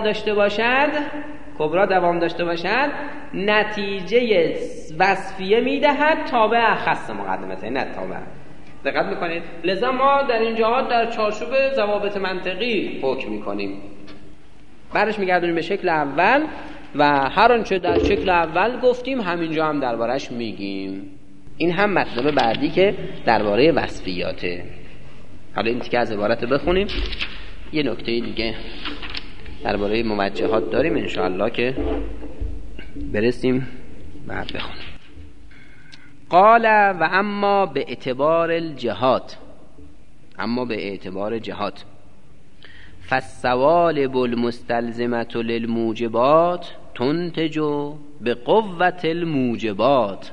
داشته باشد نتیجه وصفیه میدهد تابع اخص مقدمته، نه تابع. دقت میکنید؟ لذا ما در این جهات در چارچوب ضوابط منطقی حکم میکنیم. بعدش میگردونیم به شکل اول و هر آنچه در شکل اول گفتیم همینجا هم دربارش میگیم. این هم مطلب بعدی که درباره وصفیاته. حالا این تیکه از عبارت بخونیم، یه نکته دیگه درباره موجهات داریم انشاءالله که برسیم بعد بخونیم. قال و اما به اعتبار الجهات، اما به اعتبار جهات فالثوالب المستلزمة للموجبات تنتج بقوة الموجبات.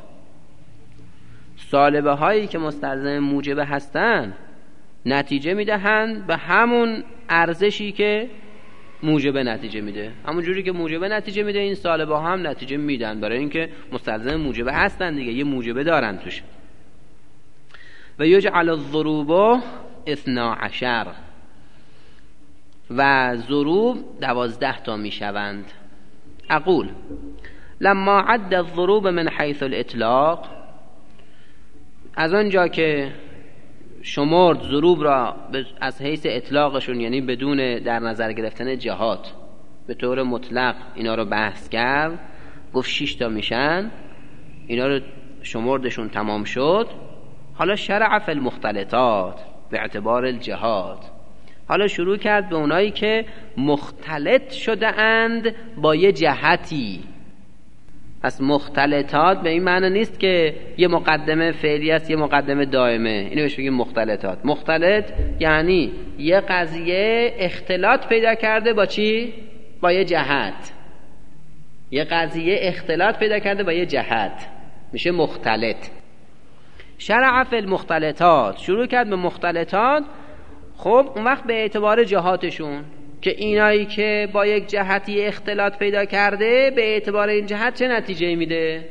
سالبه هایی که مستلزم موجبه هستند نتیجه میدهند به همون ارزشی که موجبه نتیجه میده. همون جوری که موجبه نتیجه میده این سالبه ها هم نتیجه میدن، برای اینکه مستلزم موجبه هستن دیگه، یه موجبه دارن توش. و یجعل الضروب 12 و ضروب 12 تا میشوند. اقول لما عد الضروب من حیث الاطلاق، از آنجا که شمرد ضروب را از حیث اطلاقشون، یعنی بدون در نظر گرفتن جهات، به طور مطلق اینا رو بحث کرد، گفت 6 تا میشن، اینا رو شمردشون تمام شد. حالا شرع فی المختلطات به اعتبار الجهات، حالا شروع کرد به اونایی که مختلط شده اند با یه جهتی. پس مختلطات به این معنی نیست که یه مقدمه فعلی است یه مقدمه دائمه، اینو بهش بگیم مختلطات. مختلط یعنی یه قضیه اختلاط پیدا کرده با چی؟ با یه جهت. یه قضیه اختلاط پیدا کرده با یه جهت میشه مختلط. شرع فی المختلطات، شروع کرد به مختلطات. خب اون وقت به اعتبار جهاتشون که اینایی که با یک جهتی اختلاط پیدا کرده به اعتبار این جهت چه نتیجه میده؟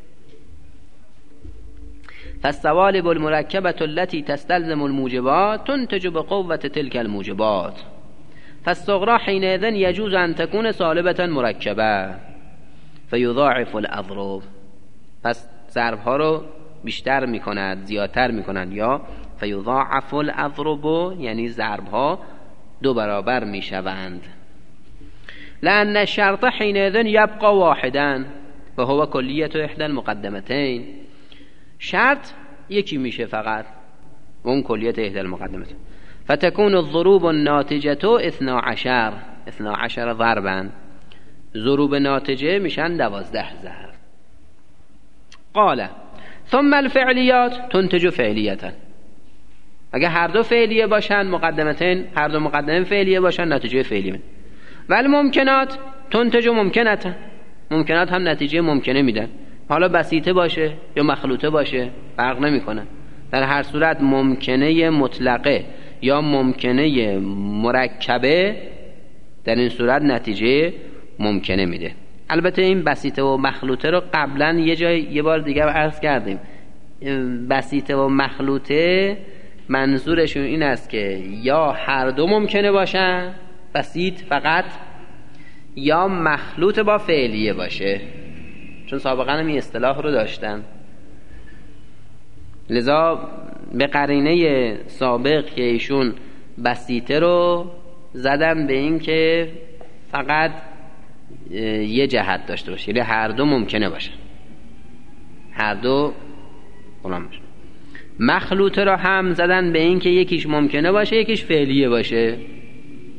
فالثوالب المرکبة التي تستلزم الموجبات تنتج بقوة تلك الموجبات فالصغرى حينئذ يجوز أن تكون صالبة مركبة فيضاعف الأضرب. پس ضرب ها رو بیشتر میکند، زیادتر میکند. یا فیضاعف الاضرب یعنی ضرب ها 2 برابر میشوند. لأن الشرط حينئذ يبقى واحدا وهو كلية إحدى المقدمتين. شرط یکی میشه فقط، اون کلیت إحدى المقدمتين. فتكون الضروب الناتجة 12 ضربا. ضروب ناتجه میشن 12 ضرب. قال ثم الفعلیات تنتج فعلیتا. اگه هر دو فعلیه باشن مقدمتین، هر دو مقدمه فعلیه باشن نتیجه فعلی میدن. ولی ممکنات تنتج ممکنتا، ممکنات هم نتیجه ممکنه میدن. حالا بسیطه باشه یا مخلوطه باشه فرق نمیکنه. در هر صورت ممکنه مطلقه یا ممکنه مرکبه در این صورت نتیجه ممکنه میده. البته این بسیطه و مخلوطه رو قبلا یه بار دیگه عرض کردیم. بسیطه و مخلوطه منظورشون این است که یا هر دو ممکنه باشن، بسیط فقط، یا مخلوط با فعلیه باشه، چون سابقا هم این اصطلاح رو داشتن. لذا به قرینه سابق که ایشون بسیطه رو زدن به این که فقط یه جهت داشته باشه، یعنی هر دو ممکنه باشه، هر دو غلام باشه. مخلوطه رو هم زدن به این که یکیش ممکنه باشه یکیش فعلیه باشه،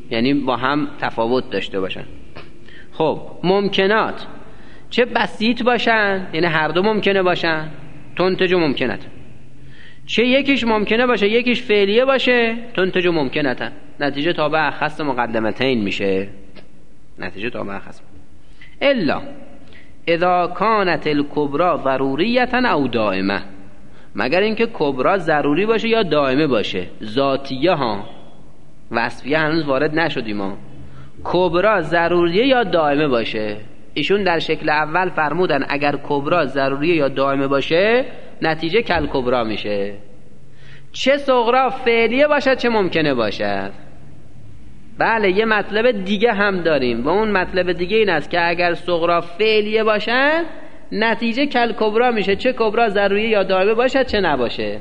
یعنی با هم تفاوت داشته باشن. خب ممکنات چه بسیط باشن، یعنی هر دو ممکنه باشن، تنتج و ممکنت، چه یکیش ممکنه باشه یکیش فعلیه باشه، تنتج و ممکنتن. نتیجه تابع اخص مقدمتین میشه. نتیجه تابع اخص الا اذا كانت الكبرى ضروریتا او دائمه، مگر اینکه کبرا ضروری باشه یا دائمه باشه. ذاتیه ها، وصفیه هنوز وارد نشدیم ما. کبرا ضروریه یا دائمه باشه. ایشون در شکل اول فرمودن اگر کبرا ضروریه یا دائمه باشه نتیجه کل کبرا میشه. چه صغرا فعلیه باشد چه ممکنه باشد. بله یه مطلب دیگه هم داریم و اون مطلب دیگه این است که اگر صغرا فعلیه باشن نتیجه کل کبرا میشه، چه کبرا ضروریه یا دائمه باشد چه نباشه.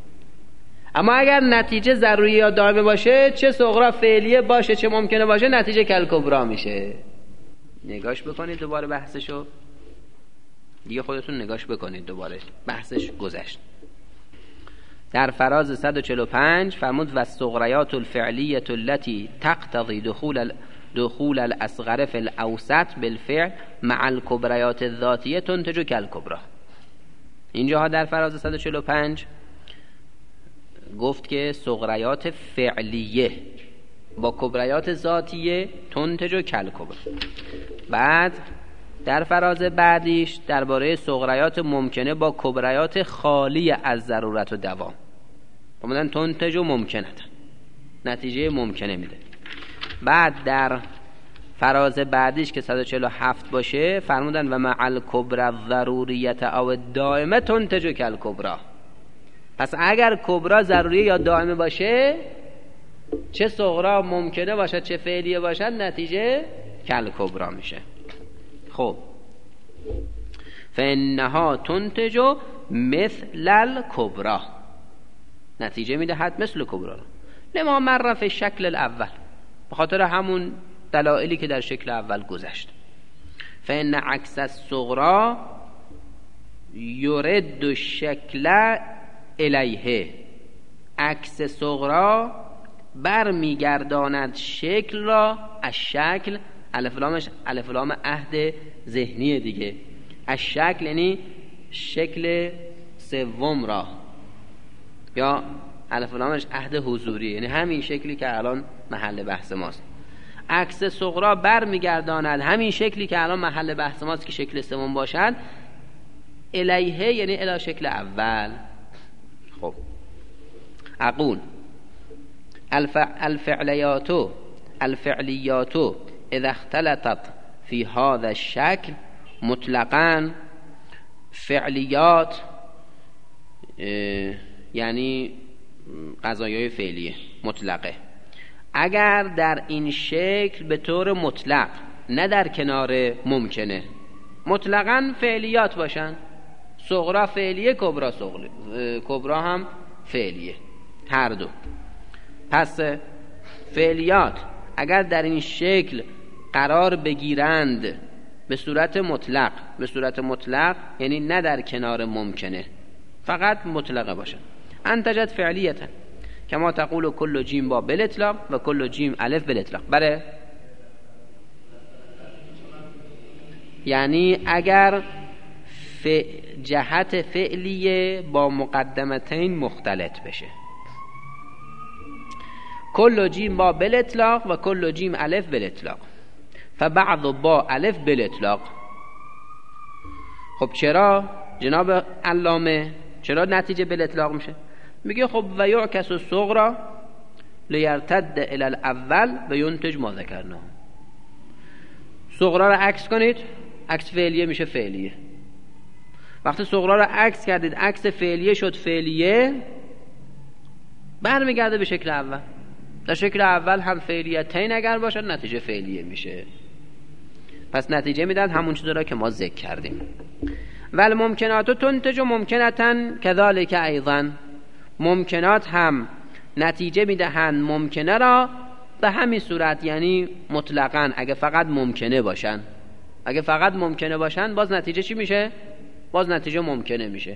اما اگر نتیجه ضروری یا دائمه باشه، چه صغرا فعلیه باشه چه ممکنه باشه، نتیجه کل کبرا میشه. نگاش بکنید دوباره بحثشو، دیگه خودتون نگاش بکنید دوباره، بحثش گذشت. در فراز 145 فرمود و الصغریات الفعلیه التي تقتضی دخول الاصغر في الاوسط بالفعل مع الكبريات الذاتیه تنتج کالکبرى. اینجاها در فراز 145 گفت که صغریات فعلیه با کبریات ذاتیه تنتج کالکبرى. بعد در فراز بعدیش درباره صغریات ممکنه با کبریات خالی از ضرورت و دوام فرمودن تنتج و ممکنت، نتیجه ممکنه میده. بعد در فراز بعدیش که 147 باشه فرمودن و مع الکبرى الضروریه او الدائمه تنتج کالکبرى. پس اگر کبرا ضروریه یا دائمه باشه، چه صغرا ممکنه باشد چه فعلیه باشد، نتیجه کالکبرى میشه. خب فانها تنتج مثل الکبرى، نتیجه میدهد مثل کبرا لما مر فی الشکل الاول، به خاطر همون دلایلی که در شکل اول گذشت. فان عکس الصغرى یرد الشکل الیه، عکس صغرا برمیگرداند شکل را از شکل. الف لامش الف لام عهد ذهنی دیگه. از شکل یعنی شکل سوم را، یا الف لامش عهد حضوری یعنی همین شکلی که الان محل بحث ماست. عکس صغرا برمیگرداند همین شکلی که الان محل بحث ماست که شکل سوم باشد، الیه یعنی الی شکل اول. خب اقول الفعلیات اذا اختلطت في هذا الشكل مطلقا، فعلیات یعنی قضایای فعلیه مطلقه، اگر در این شکل به طور مطلق نه در کنار ممکنه مطلقا فعلیات باشن، صغرا فعلیه کبرا هم فعلیه، هر دو. پس فعلیات اگر در این شکل قرار بگیرند به صورت مطلق یعنی نه در کنار ممکنه، فقط مطلقه باشن، انتجت فعلیتا کما تقول کل جیم با بالاطلاق و کل جیم الف بالاطلاق. بله یعنی اگر جهت فعلیه با مقدمتین مختلط بشه، کل جیم با بالاطلاق و کل جیم الف بالاطلاق فبعض با الف بالاطلاق. خب چرا جناب علامه چرا نتیجه بالاطلاق میشه؟ میگه خب و یعکس الصغرى لیرتد الی الاول و ینتج ما ذکرناه. صغرا رو عکس کنید، عکس فعلیه میشه فعلیه. وقتی صغرا رو عکس کردید عکس فعلیه شد فعلیه، برمیگرده به شکل اول. در شکل اول هم فعلیتین اگر باشد نتیجه فعلیه میشه. پس نتیجه میدن همون چیزی را که ما ذکر کردیم. ول ممکنات تنتج ممکنتا کذالک ایضا، ممکنات هم نتیجه میدهند ممکنه را به همین صورت، یعنی مطلقاً اگه فقط ممکنه باشن. اگه فقط ممکنه باشن باز نتیجه چی میشه؟ باز نتیجه ممکنه میشه.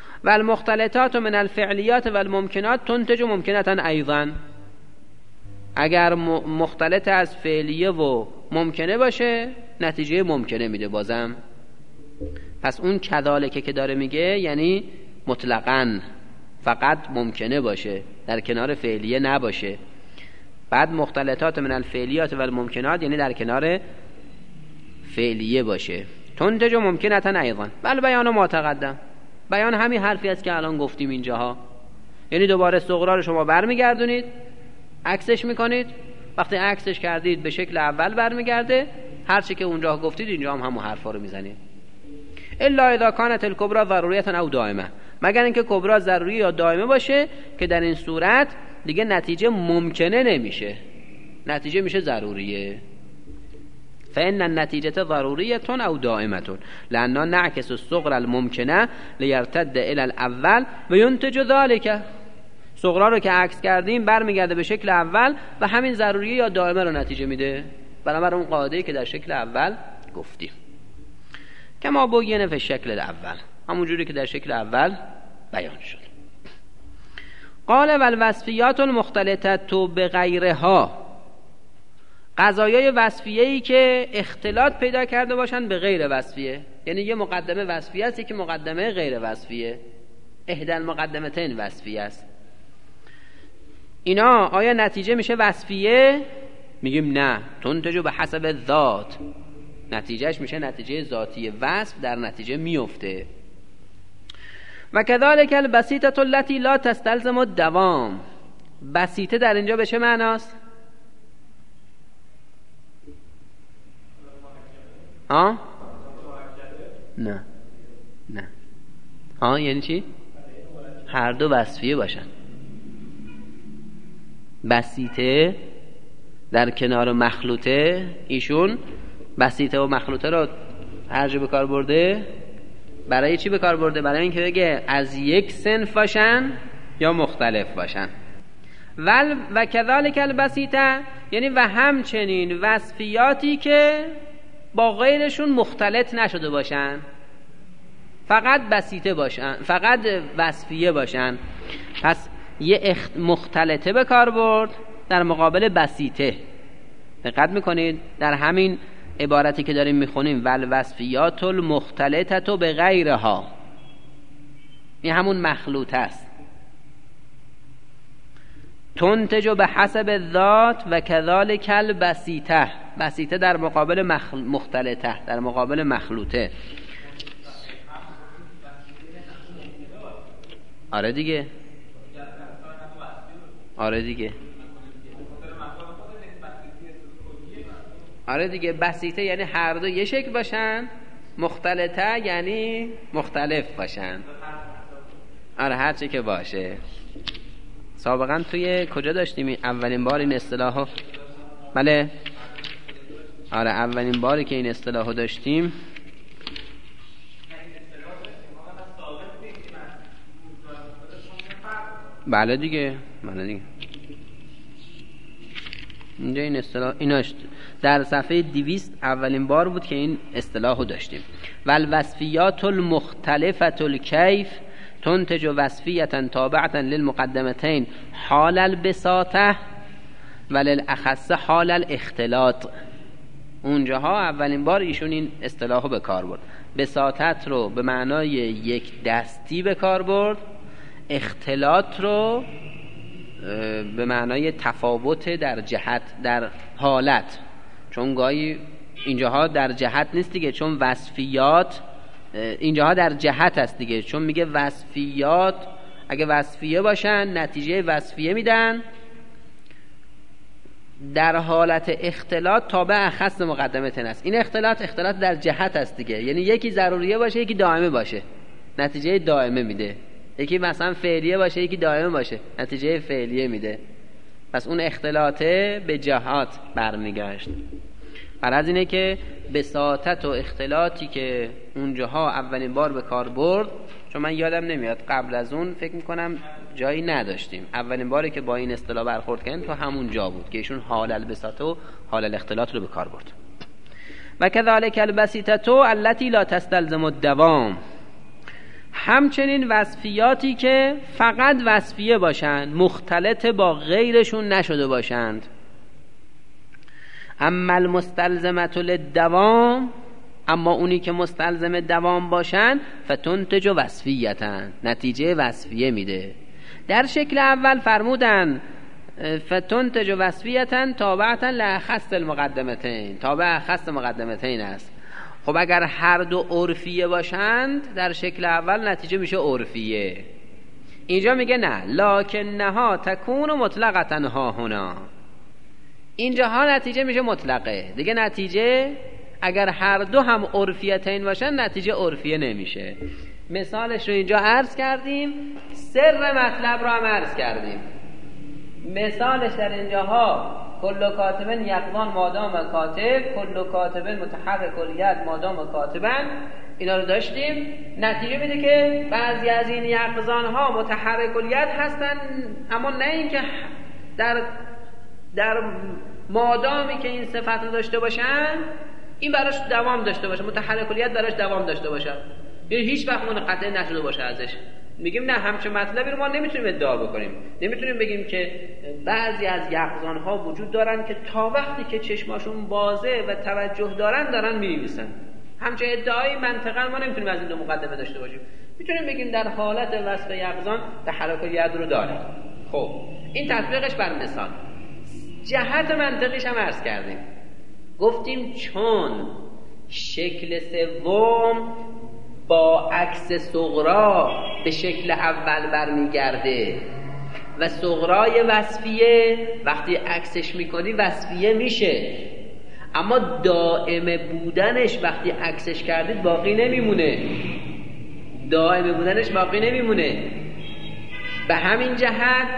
والمختلطات من الفعلیات والممکنات تنتج ممکنتا ایضا، اگر مختلط از فعلیه و ممکنه باشه نتیجه ممکنه میده بازم. پس اون کذالک که داره میگه یعنی مطلقاً فقط ممکنه باشه، در کنار فعلیه نباشه. بعد مختلطات من الفعلیات و الممکنات یعنی در کنار فعلیه باشه. تنتج ممکنتا ایضا بل بیان ما تقدم، بیان همین حرفی است که الان گفتیم اینجاها. یعنی دوباره صغرا رو شما برمیگردونید، عکسش میکنید، وقتی عکسش کردید به شکل اول برمیگرده، هر چی که اونجا گفتید اینجا هم همون حرفا رو میزنید. الا اذا كانت الكبرى ضروریه او دائمه، مگر اینکه کبرا ضروری یا دائمه باشه که در این صورت دیگه نتیجه ممکنه نمیشه، نتیجه میشه ضروریه. فإن النتيجة ضرورية أو دائمة لأننا نعكس الصغرى الممكنة ليرتد إلى الأول وينتج ذلك. صغرا رو که عکس کردیم برمیگرده به شکل اول و همین ضروریه یا دائمه رو نتیجه میده، بنابر اون قاعده‌ای که در شکل اول گفتیم. کما بگینه فی شکل اول، همون جوری که در شکل اول بیان شد. قال والوصفیات المختلطه بغیرها، قضایای وصفیه‌ای که اختلاط پیدا کرده باشن به غیر وصفیه، یعنی یه مقدمه وصفیه است که مقدمه غیر وصفیه، احدى المقدمتین وصفیه است. اینا آیا نتیجه میشه وصفیه؟ میگیم نه، تنتج به حسب ذات، نتیجهش میشه نتیجه ذاتی، وصف در نتیجه میفته. و کذالک البسیطه التي لا تستلزم الدوام، بسیطه در اینجا به چه معناست؟ نه یعنی چی؟ هر دو وصفیه باشن. بسیطه در کنار مخلوطه، ایشون بسیطه و مخلوطه رو هر جا به کار برده. برای چی به کار برده؟ برای اینکه بگه از یک صنف باشن یا مختلف باشن. و کذالک البسیطه یعنی و همچنین وصفیاتی که با غیرشون مختلط نشده باشن، فقط بسیطه باشن، فقط وصفیه باشن. پس یه مختلطه به کار برد در مقابل بسیطه. دقت میکنید در همین عبارتی که داریم میخونیم والوصفیات المختلطه بغیرها، این همون مخلوطه است. تنتج به حسب ذات و کذالک البسیطه، بسیطه در مقابل مختلطه، در مقابل مخلوطه. آره دیگه، آره دیگه، آره دیگه. بسیطه یعنی هر دو یه شکل باشن، مختلطه یعنی مختلف باشن. آره هر چی که باشه. سابقا توی کجا داشتیم اولین بار این اصطلاحو؟ بله آره اولین باری که این اصطلاحو داشتیم بله دیگه اینجا این اصطلاح ایناش در صفحه 200 اولین بار بود که این اصطلاحو داشتیم. والوصفیات المختلفه الکیف تنتج وصفیتا تابعتا للمقدمتین حال البساطه وللاخص حال الاختلاط. اونجاها اولین بار ایشون این اصطلاحو به کار برد. بساطت رو به معنای یک دستی به کار برد، اختلاط رو به معنای تفاوت در جهت، در حالت. چون گاهی اینجاها در جهت نیست دیگه، چون وصفیات اینجاها در جهت است دیگه، چون میگه وصفیات اگه وصفیه باشن نتیجه وصفیه میدن، در حالت اختلاط تابع اخص مقدمتن است. این اختلاط در جهت است دیگه، یعنی یکی ضروریه باشه یکی دائمه باشه نتیجه دائمه میده، یکی مثلا فعلیه باشه یکی دائمه باشه نتیجه فعلیه میده. پس اون اختلاطه به جهات برمیگشت. غرض اینه که بساطت و اختلاطی که اونجاها اولین بار به کار برد، چون من یادم نمیاد قبل از اون فکر میکنم جایی نداشتیم، اولین باری که با این اصطلاح برخورد کردن تو همون جا بود که ایشون حال البساطه و حال الاختلاط رو به کار برد. و کذالک البسیطه التي لا تستلزم الدوام، همچنین وصفیاتی که فقط وصفیه باشند، مختلط با غیرشون نشده باشند. اما المستلزمة للدوام، اما اونی که مستلزم دوام باشن فتنتج وصفیتن، نتیجه وصفیه میده. در شکل اول فرمودن فتنتج وصفیتن تابعتا لأخص المقدمتین، تابع اخص مقدمتین است. خب اگر هر دو عرفیه باشند در شکل اول نتیجه میشه عرفیه. اینجا میگه نه، لکنها تکون مطلقتا ها هنا، اینجا ها نتیجه میشه مطلقه دیگه. نتیجه اگر هر دو هم عرفیتین باشن نتیجه عرفیه نمیشه. مثالش رو اینجا عرض کردیم، سر مطلب رو هم عرض کردیم. مثالش در اینجاها کل کاتب یقظان مادام کاتب، کل کاتب متحرک الید مادام کاتبن، اینا رو داشتیم. نتیجه میده که بعضی از این یقظان ها متحرک الید هستن، اما نه اینکه در مادامی که این صفت رو داشته باشن این براش دوام داشته باشه، متحرک الید براش دوام داشته باشه، یعنی هیچ وقت منقطع نشده باشه ازش. میگیم نه، همچین مطلبی رو ما نمیتونیم ادعا بکنیم. نمیتونیم بگیم که بعضی از یقظان ها وجود دارن که تا وقتی که چشماشون بازه و توجه دارن مینویسن. همچین ادعایی منطقا ما نمیتونیم از این دو مقدمه داشته باشیم. میتونیم بگیم در حالت وصف یقظان تحرک الید رو داره. خب این تطبیقش بر مثال. جهت منطقیش هم عرض کردیم، گفتیم چون شکل سوم با عکس صغرا به شکل اول برمیگرده و صغرای وصفیه وقتی عکسش میکنی وصفیه میشه، اما دائم بودنش وقتی عکسش کردید باقی نمیمونه، دائم بودنش باقی نمیمونه. به همین جهت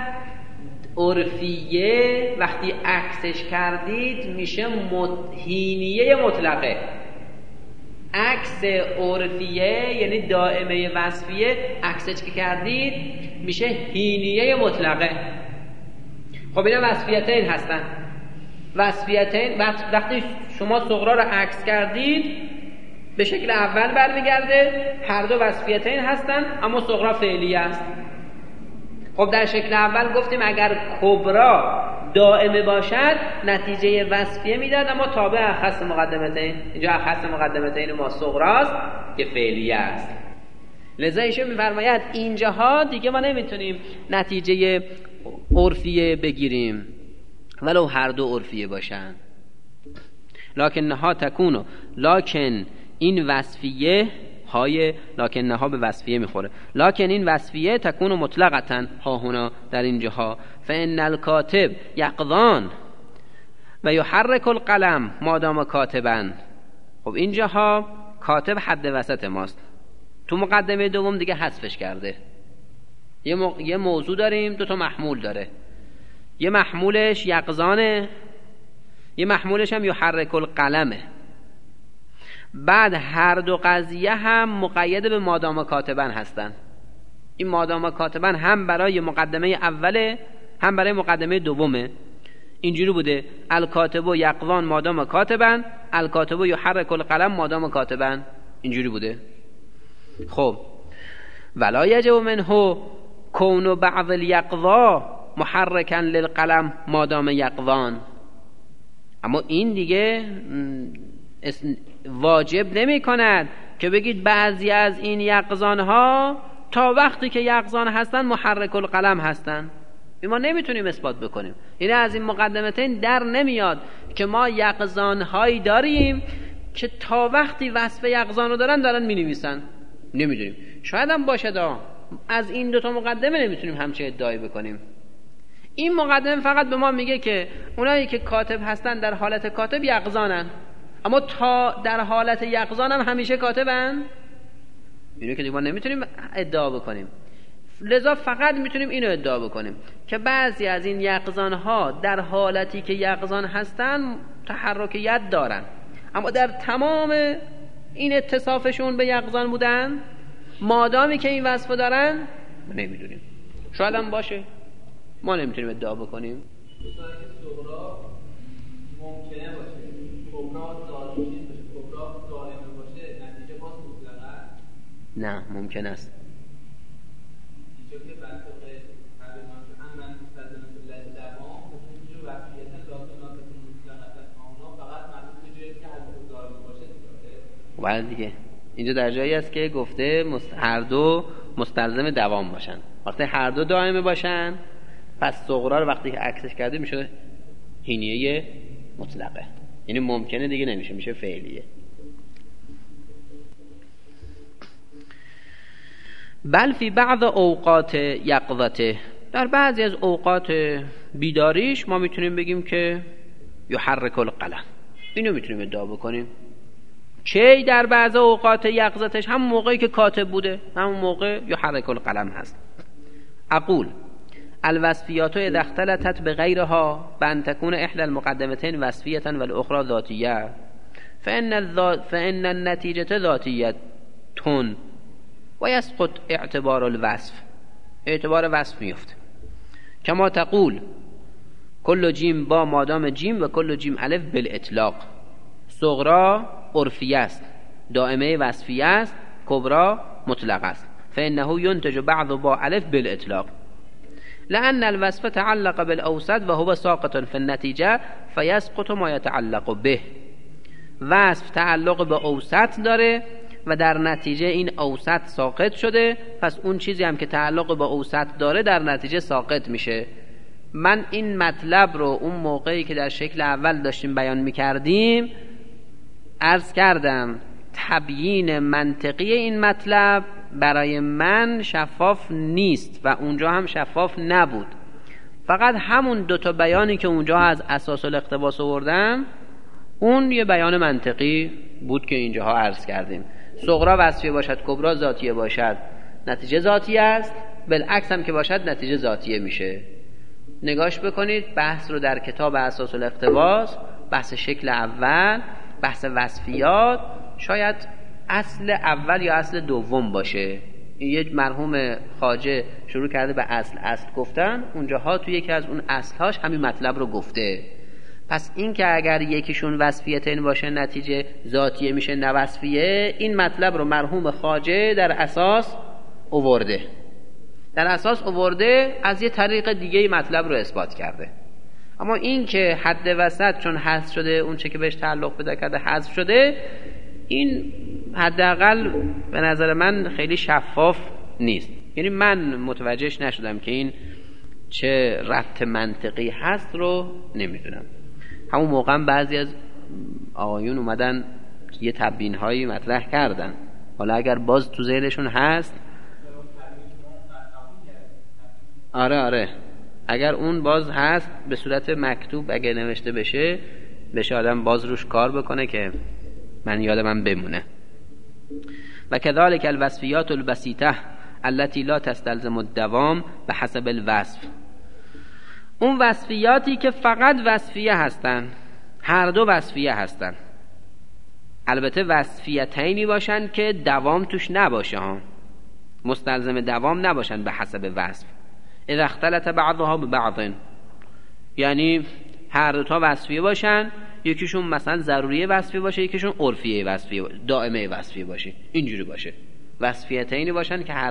عرفیه وقتی عکسش کردید میشه هینیه مطلقه. عکس عرفیه یعنی دائمه وصفیه عکسش که کردید میشه هینیه مطلقه. خب اینا وصفیتین هستن. وصفیتین وقتی شما صغرا رو عکس کردید به شکل اول برمیگرده، هر دو وصفیتین هستن اما صغرا فعلیه است. خب در شکل اول گفتیم اگر کبرا دائمه باشد نتیجه وصفیه میداد، اما تابع اخص مقدمتین. اینجا اخص مقدمتین ما صغراست که فعلیه است. لذا ایشون میفرماید اینجاها دیگه ما نمیتونیم نتیجه عرفیه بگیریم ولو هر دو عرفیه باشن. لکنها تکونو، لکن این وصفیه های لکنها به وصفیه میخوره. لکن این وصفیه تکون مطلقتا ها هنا در اینجاها. فان الکاتب یقظان و یحرک القلم مادام کاتبن. خب اینجاها کاتب حد وسط ماست، تو مقدمه دوم دیگه حذفش کرده. یه موضوع داریم، دو تا محمول داره، یه محمولش یقظانه، یه محمولش هم یحرک القلمه. بعد هر دو قضیه هم مقید به مادام کاتبن هستن. این مادام کاتبن هم برای مقدمه اوله هم برای مقدمه دومه. اینجوری بوده الکاتب و یقظان مادام کاتبن، الکاتب و یحرک القلم مادام کاتبن، اینجوری بوده. خب ولا یجب منه کون بعض الیقظا محرکا للقلم مادام یقظان. اما این دیگه واجب نمی کند که بگید بعضی از این یقظان ها تا وقتی که یقظان هستن محرک القلم هستن. ما نمیتونیم اثبات بکنیم. یعنی از این مقدمتین در نمیاد که ما یقظان هایی داریم که تا وقتی وصف یقظان رو دارن می نویسن. نمیدونیم، شاید هم باشه از این دوتا مقدمه نمیتونیم همچه ادعایی بکنیم. این مقدمه فقط به ما میگه که اونایی که کاتب هستن در حالت کاتب یقظانن، اما تا در حالت یقظان هم همیشه کاتبن. اینو که ما نمیتونیم ادعا بکنیم. لذا فقط میتونیم اینو ادعا بکنیم که بعضی از این یقظان ها در حالتی که یقظان هستن تحرک ید دارن، اما در تمام این اتصافشون به یقظان بودن مادامی که این وصف دارن نمیدونیم. شاید هم باشه، ما نمیتونیم ادعا بکنیم. صغرا ممکنه باشه، کبرا ظاهری باشه، کبرا دائمه باشه، نتیجه باز مطلقه؟ نه، ممکن است. اینجا که بحث من مستلزمه الله دوام، اینجا وصفیت لازم مطلقه آنها بله دیگه اینجا در جایی است که گفته هر دو مستلزم دوام باشن. وقتی هر دو دائمه باشن پس صغرا رو وقتی که عکسش کرده میشه حینیه مطلقه، یعنی ممکنه دیگه نمیشه، میشه فعلیه. بل فی بعض اوقات یقظته، در بعضی از اوقات بیداریش ما میتونیم بگیم که یحرک القلم، اینو میتونیم ادعا بکنیم. چه در بعض اوقات یقظتش همون موقعی که کاتب بوده، همون موقع یحرک القلم هست. اقول الوصفیات اذا اختلطت بغیرها بان تكون احدى المقدمتين وصفیه والاخرى ذاتیه فان النتیجه ذاتیه و یسقط اعتبار الوصف، اعتبار وصف میفته. کما تقول کل جیم با مادام جیم و کل جیم الف بالاطلاق، صغرا عرفی است، دائمه وصفی است، کبرا مطلق است. فانه ينتج بعض با الف بالاطلاق لأن الوصف تعلق بالاوسط و هو ساقط في النتیجه فیسقط ما يتعلق به. وصف تعلق به اوسط داره و در نتیجه این اوسط ساقط شده، پس اون چیزی هم که تعلق به اوسط داره در نتیجه ساقط میشه. من این مطلب رو اون موقعی که در شکل اول داشتیم بیان میکردیم عرض کردم تبیین منطقی این مطلب برای من شفاف نیست و اونجا هم شفاف نبود. فقط همون دوتا بیانی که اونجا از اساس الاقتباس آوردم اون یه بیان منطقی بود که اینجاها عرض کردیم. صغرا وصفیه باشد، کبرا ذاتیه باشد، نتیجه ذاتیه است، بالعکس هم که باشد نتیجه ذاتیه میشه. نگاش بکنید بحث رو در کتاب اساس الاقتباس، بحث شکل اول، بحث وصفیات، شاید اصل اول یا اصل دوم باشه. این یک مرحوم خواجه شروع کرده به اصل گفتن، اونجاها توی یکی از اون اصلهاش همین مطلب رو گفته. پس این که اگر یکیشون وصفیتین باشه نتیجه ذاتیه میشه نه وصفیه، این مطلب رو مرحوم خواجه در اساس آورده، در اساس آورده، از یه طریق دیگه مطلب رو اثبات کرده. اما این که حد وسط چون حذف شده، اون چه که بهش تعلق پیدا کرده حذف شده، این حداقل به نظر من خیلی شفاف نیست. یعنی من متوجهش نشدم که این چه ربط منطقی هست رو نمیدونم. همون موقع بعضی از آقایون اومدن یه تبیین هایی مطرح کردن، حالا اگر باز تو ذهنشون هست آره اگر اون باز هست به صورت مکتوب اگر نوشته بشه آدم باز روش کار بکنه که من یادم بمونه. و كذلك الوصفیات البسیطه التي لا تستلزم الدوام بحسب الوصف، اون وصفیاتی که فقط وصفیه هستن، هر دو وصفیه هستن، البته وصفیتینی باشن که دوام توش نباشه ها، مستلزم دوام نباشن به حسب وصف. اذا اختلط بعضها ببعض، یعنی هر دو تا وصفیه باشن، یکیشون مثلا ضروریه وصفیه باشه، یکیشون عرفیه وصفیه باشه، دائمه وصفیه باشه، اینجوری باشه. وصفیتینی باشن که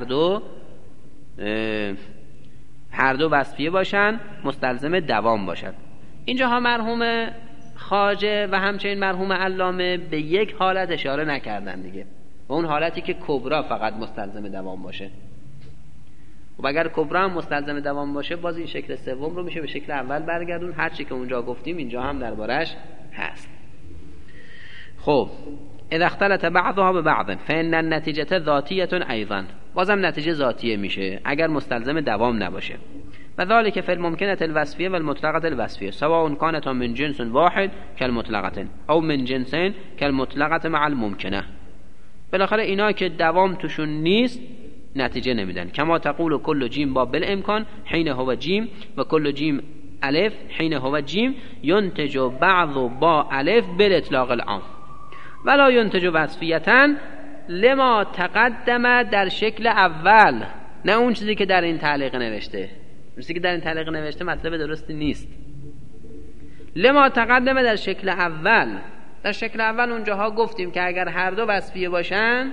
هر دو وصفیه باشن، مستلزم دوام باشن. اینجاها مرحوم خواجه و همچنین مرحوم علامه به یک حالت اشاره نکردن دیگه، و اون حالتی که کبرا فقط مستلزم دوام باشه. و اگر کبرا هم مستلزم دوام باشه، باز این شکل سوم رو میشه به شکل اول برگردون. هر چی که اونجا گفتیم اینجا هم دربارش هست. خب اذا اختلط بعضها ببعض فان النتیجه ذاتیه ایضا، بازم نتیجه ذاتیه میشه اگر مستلزم دوام نباشه. و ذلك في الممکنه الوصفیه و المطلقه الوصفیه سواء كانت من جنس واحد كالمطلقه او من جنسين كالمطلقه مع الممکنه. بالاخره اینا که دوام توشون نیست نتیجه نمیدن. کما تقول کل جیم با بالامکان حين هو جیم و کل جیم الف حين هو جیم ينتج بعض با الف بالاطلاق العام ولا ينتج وصفیتن لما تقدم در شکل اول، نه اون چیزی که در این تعلیق نوشته. چیزی که در این تعلیق نوشته مطلب درستی نیست. لما تقدم در شکل اول، در شکل اول اونجاها گفتیم که اگر هر دو وصفیه باشن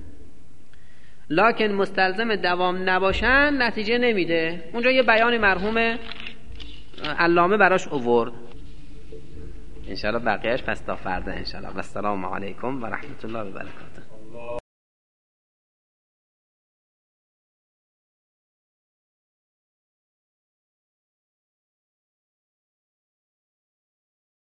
لکن مستلزم دوام نباشن نتیجه نمیده. اونجا یه بیان مرحوم علامه براش آورد. انشالله بقیهش پس تا فردا انشالله. و السلام علیکم و رحمت الله و برکاته.